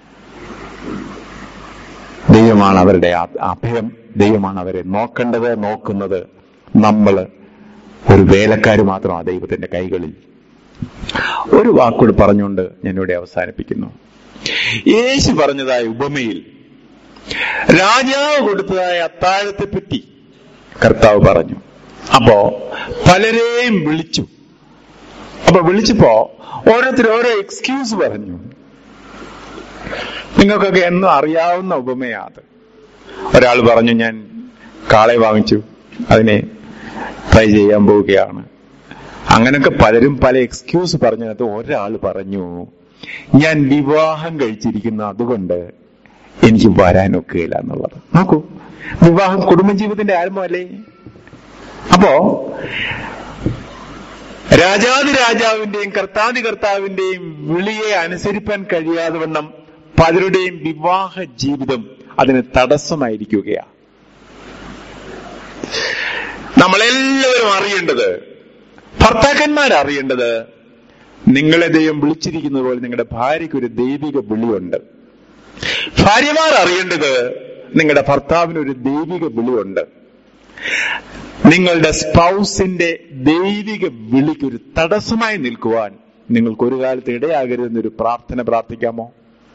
Speaker 1: ദൈവമാണ് അവരുടെ അഭയം. ദൈവമാണ് അവരെ നോക്കേണ്ടത്, നോക്കുന്നത്. നമ്മൾ ഒരു വേലക്കാര് മാത്രമാണ് ദൈവത്തിന്റെ കൈകളിൽ. ഒരു വാക്കുകൂടി പറഞ്ഞുകൊണ്ട് ഞാനിവിടെ അവസാനിപ്പിക്കുന്നു. യേശു പറഞ്ഞതായ ഉപമയിൽ രാജാവ് കൊടുത്തതായ അത്താഴത്തെപ്പറ്റി കർത്താവ് പറഞ്ഞു. അപ്പോ പലരെയും വിളിച്ചു. അപ്പൊ വിളിച്ചപ്പോ ഓരോരുത്തർ ഓരോ എക്സ്ക്യൂസ് പറഞ്ഞു. നിങ്ങൾക്കൊക്കെ എന്നും അറിയാവുന്ന ഉപമയാണ്. ഒരാൾ പറഞ്ഞു, ഞാൻ കാളെ വാങ്ങിച്ചു, അതിനെ ട്രൈ ചെയ്യാൻ പോവുകയാണ്. അങ്ങനെയൊക്കെ പലരും പല എക്സ്ക്യൂസ് പറഞ്ഞതിനകത്ത് ഒരാൾ പറഞ്ഞു, ഞാൻ വിവാഹം കഴിച്ചിരിക്കുന്നു, അതുകൊണ്ട് എനിക്ക് വരാനൊക്കുകയില്ല എന്നുള്ളത്. നോക്കൂ, വിവാഹം കുടുംബജീവിതത്തിന്റെ ആരംഭമല്ലേ? അപ്പോ രാജാതിരാജാവിന്റെയും കർത്താവിന്റെയും വിളിയെ അനുസരിപ്പാൻ കഴിയാതെ വണ്ണം പലരുടെയും വിവാഹ ജീവിതം അതിന് തടസ്സമായിരിക്കുകയാണ്. നമ്മളെല്ലാവരും അറിയേണ്ടത്, ഭർത്താക്കന്മാരറിയേണ്ടത്, നിങ്ങളെ ദൈവം വിളിച്ചിരിക്കുന്നത് പോലെ നിങ്ങളുടെ ഭാര്യയ്ക്ക് ഒരു ദൈവിക വിളിയുണ്ട്. ഭാര്യമാർ അറിയേണ്ടത്, നിങ്ങളുടെ ഭർത്താവിന് ഒരു ദൈവിക വിളിയുണ്ട്. നിങ്ങളുടെ സ്പൗസിന്റെ ദൈവിക വിളിക്കൊരു തടസ്സമായി നിൽക്കുവാൻ നിങ്ങൾക്ക് ഒരു കാലത്ത് ഇടയാകരുതെന്നൊരു പ്രാർത്ഥന പ്രാർത്ഥിക്കാമോ?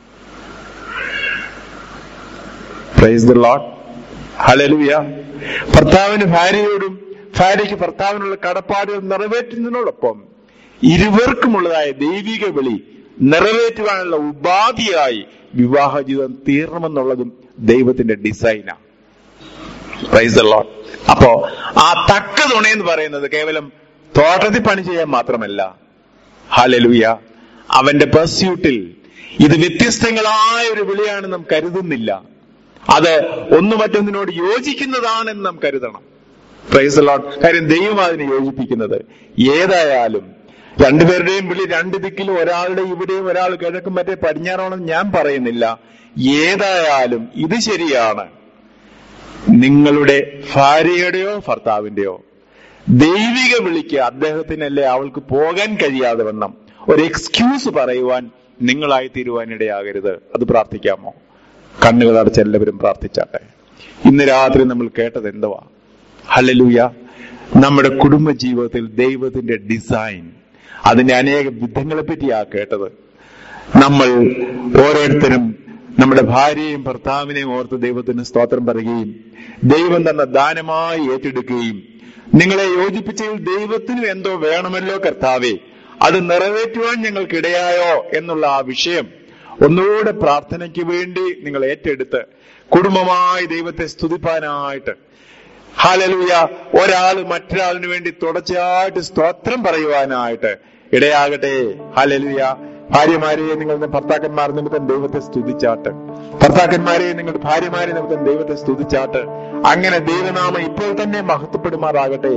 Speaker 1: Praise the Lord, hallelujah. ഭർത്താവിന് ഭാര്യയോടും ഭാര്യയ്ക്ക് ഭർത്താവിനുള്ള കടപ്പാടുകൾ നിറവേറ്റുന്നതിനോടൊപ്പം ഇരുവർക്കുമുള്ളതായ ദൈവിക വിളി നിറവേറ്റുവാനുള്ള ഉപാധിയായി വിവാഹ ജീവിതം തീർണമെന്നുള്ളതും ദൈവത്തിന്റെ ഡിസൈനാണ്. Praise the lord. അപ്പോ ആ തക്ക തുണയെന്ന് പറയുന്നത് കേവലം തോട്ടത്തിൽ പണി ചെയ്യാൻ മാത്രമല്ല, ഹല്ലേലൂയ, അവന്റെ പെർസ്യൂട്ടിൽ ഇത് വ്യത്യസ്തങ്ങളായ ഒരു വിളിയാണ് നാം കരുതുന്നില്ല. അത് ഒന്ന് മറ്റൊന്നിനോട് യോജിക്കുന്നതാണെന്ന് നാം കരുതണം. Praise the lord. കാര്യം ദൈവം അതിനെ യോജിപ്പിക്കുന്നത്. ഏതായാലും രണ്ടുപേരുടെയും വിളി രണ്ട് ദിക്കിലും, ഒരാളുടെ ഇവിടെയും ഒരാൾ കിഴക്കും മറ്റേ പടിഞ്ഞാറാണെന്ന് ഞാൻ പറയുന്നില്ല. ഏതായാലും ഇത് ശരിയാണ്, നിങ്ങളുടെ ഭാര്യയുടെയോ ഭർത്താവിന്റെയോ ദൈവിക വിളിക്ക് അദ്ദേഹത്തിനല്ലേ അവൾക്ക് പോകാൻ കഴിയാതെ വണ്ണം ഒരു എക്സ്ക്യൂസ് പറയുവാൻ നിങ്ങളായി തീരുവാനിടയാകരുത്. അത് പ്രാർത്ഥിക്കാമോ? കണ്ണുകൾ അടച്ച് എല്ലാവരും പ്രാർത്ഥിച്ചാട്ടെ. ഇന്ന് രാത്രി നമ്മൾ കേട്ടത് എന്തുവാ? ഹല്ലേലൂയ. നമ്മുടെ കുടുംബ ജീവിതത്തിൽ ദൈവത്തിന്റെ ഡിസൈൻ, അതിന്റെ അനേക വിധങ്ങളെ പറ്റിയാ കേട്ടത്. നമ്മൾ ഓരോരുത്തരും നമ്മുടെ ഭാര്യയും ഭർത്താവിനെയും ഓർത്ത് ദൈവത്തിന് സ്തോത്രം പറയുകയും ദൈവം തന്ന ദാനമായി ഏറ്റെടുക്കുകയും, നിങ്ങളെ യോജിപ്പിച്ചതിൽ ദൈവത്തിനും എന്തോ വേണമല്ലോ കർത്താവേ, അത് നിറവേറ്റുവാൻ ഞങ്ങൾക്കിടയായോ എന്നുള്ള ആ വിഷയം ഒന്നുകൂടെ പ്രാർത്ഥനയ്ക്ക് വേണ്ടി നിങ്ങൾ ഏറ്റെടുത്ത് കുടുംബമായി ദൈവത്തെ സ്തുതിപ്പാനായിട്ട്, ഹല്ലേലൂയ, ഒരാൾ മറ്റൊരാളിന് വേണ്ടി തുടർച്ചയായിട്ട് സ്തോത്രം പറയുവാനായിട്ട് ഇടയാകട്ടെ. ഹല്ലേലൂയ. ഭാര്യമാരെ നിങ്ങളുടെ ഭർത്താക്കന്മാർ നിമിത്തം ദൈവത്തെ സ്തുതിച്ചാട്ട്, ഭർത്താക്കന്മാരെ നിങ്ങളുടെ ഭാര്യമാരെ നിമിത്തം ദൈവത്തെ സ്തുതിച്ചാട്ട്. അങ്ങനെ ദൈവനാമം ഇപ്പോൾ തന്നെ മഹത്വപ്പെടുമാറാകട്ടെ.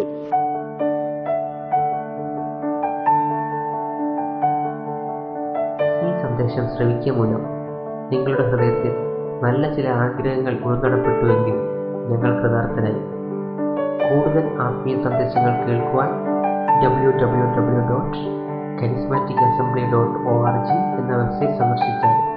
Speaker 2: ഈ സന്ദേശം ശ്രവിക്കുക മൂലം നിങ്ങളുടെ ഹൃദയത്തിൽ നല്ല ചില ആഗ്രഹങ്ങൾ ഉൾനടപ്പെട്ടുവെങ്കിൽ ഞങ്ങൾ കൃതാർത്ഥരായി. കൂടുതൽ ആത്മീയ സന്ദേശങ്ങൾ കേൾക്കുവാൻ www.charismaticassembly.org എന്ന വെബ്സൈറ്റ് സന്ദർശിച്ചാൽ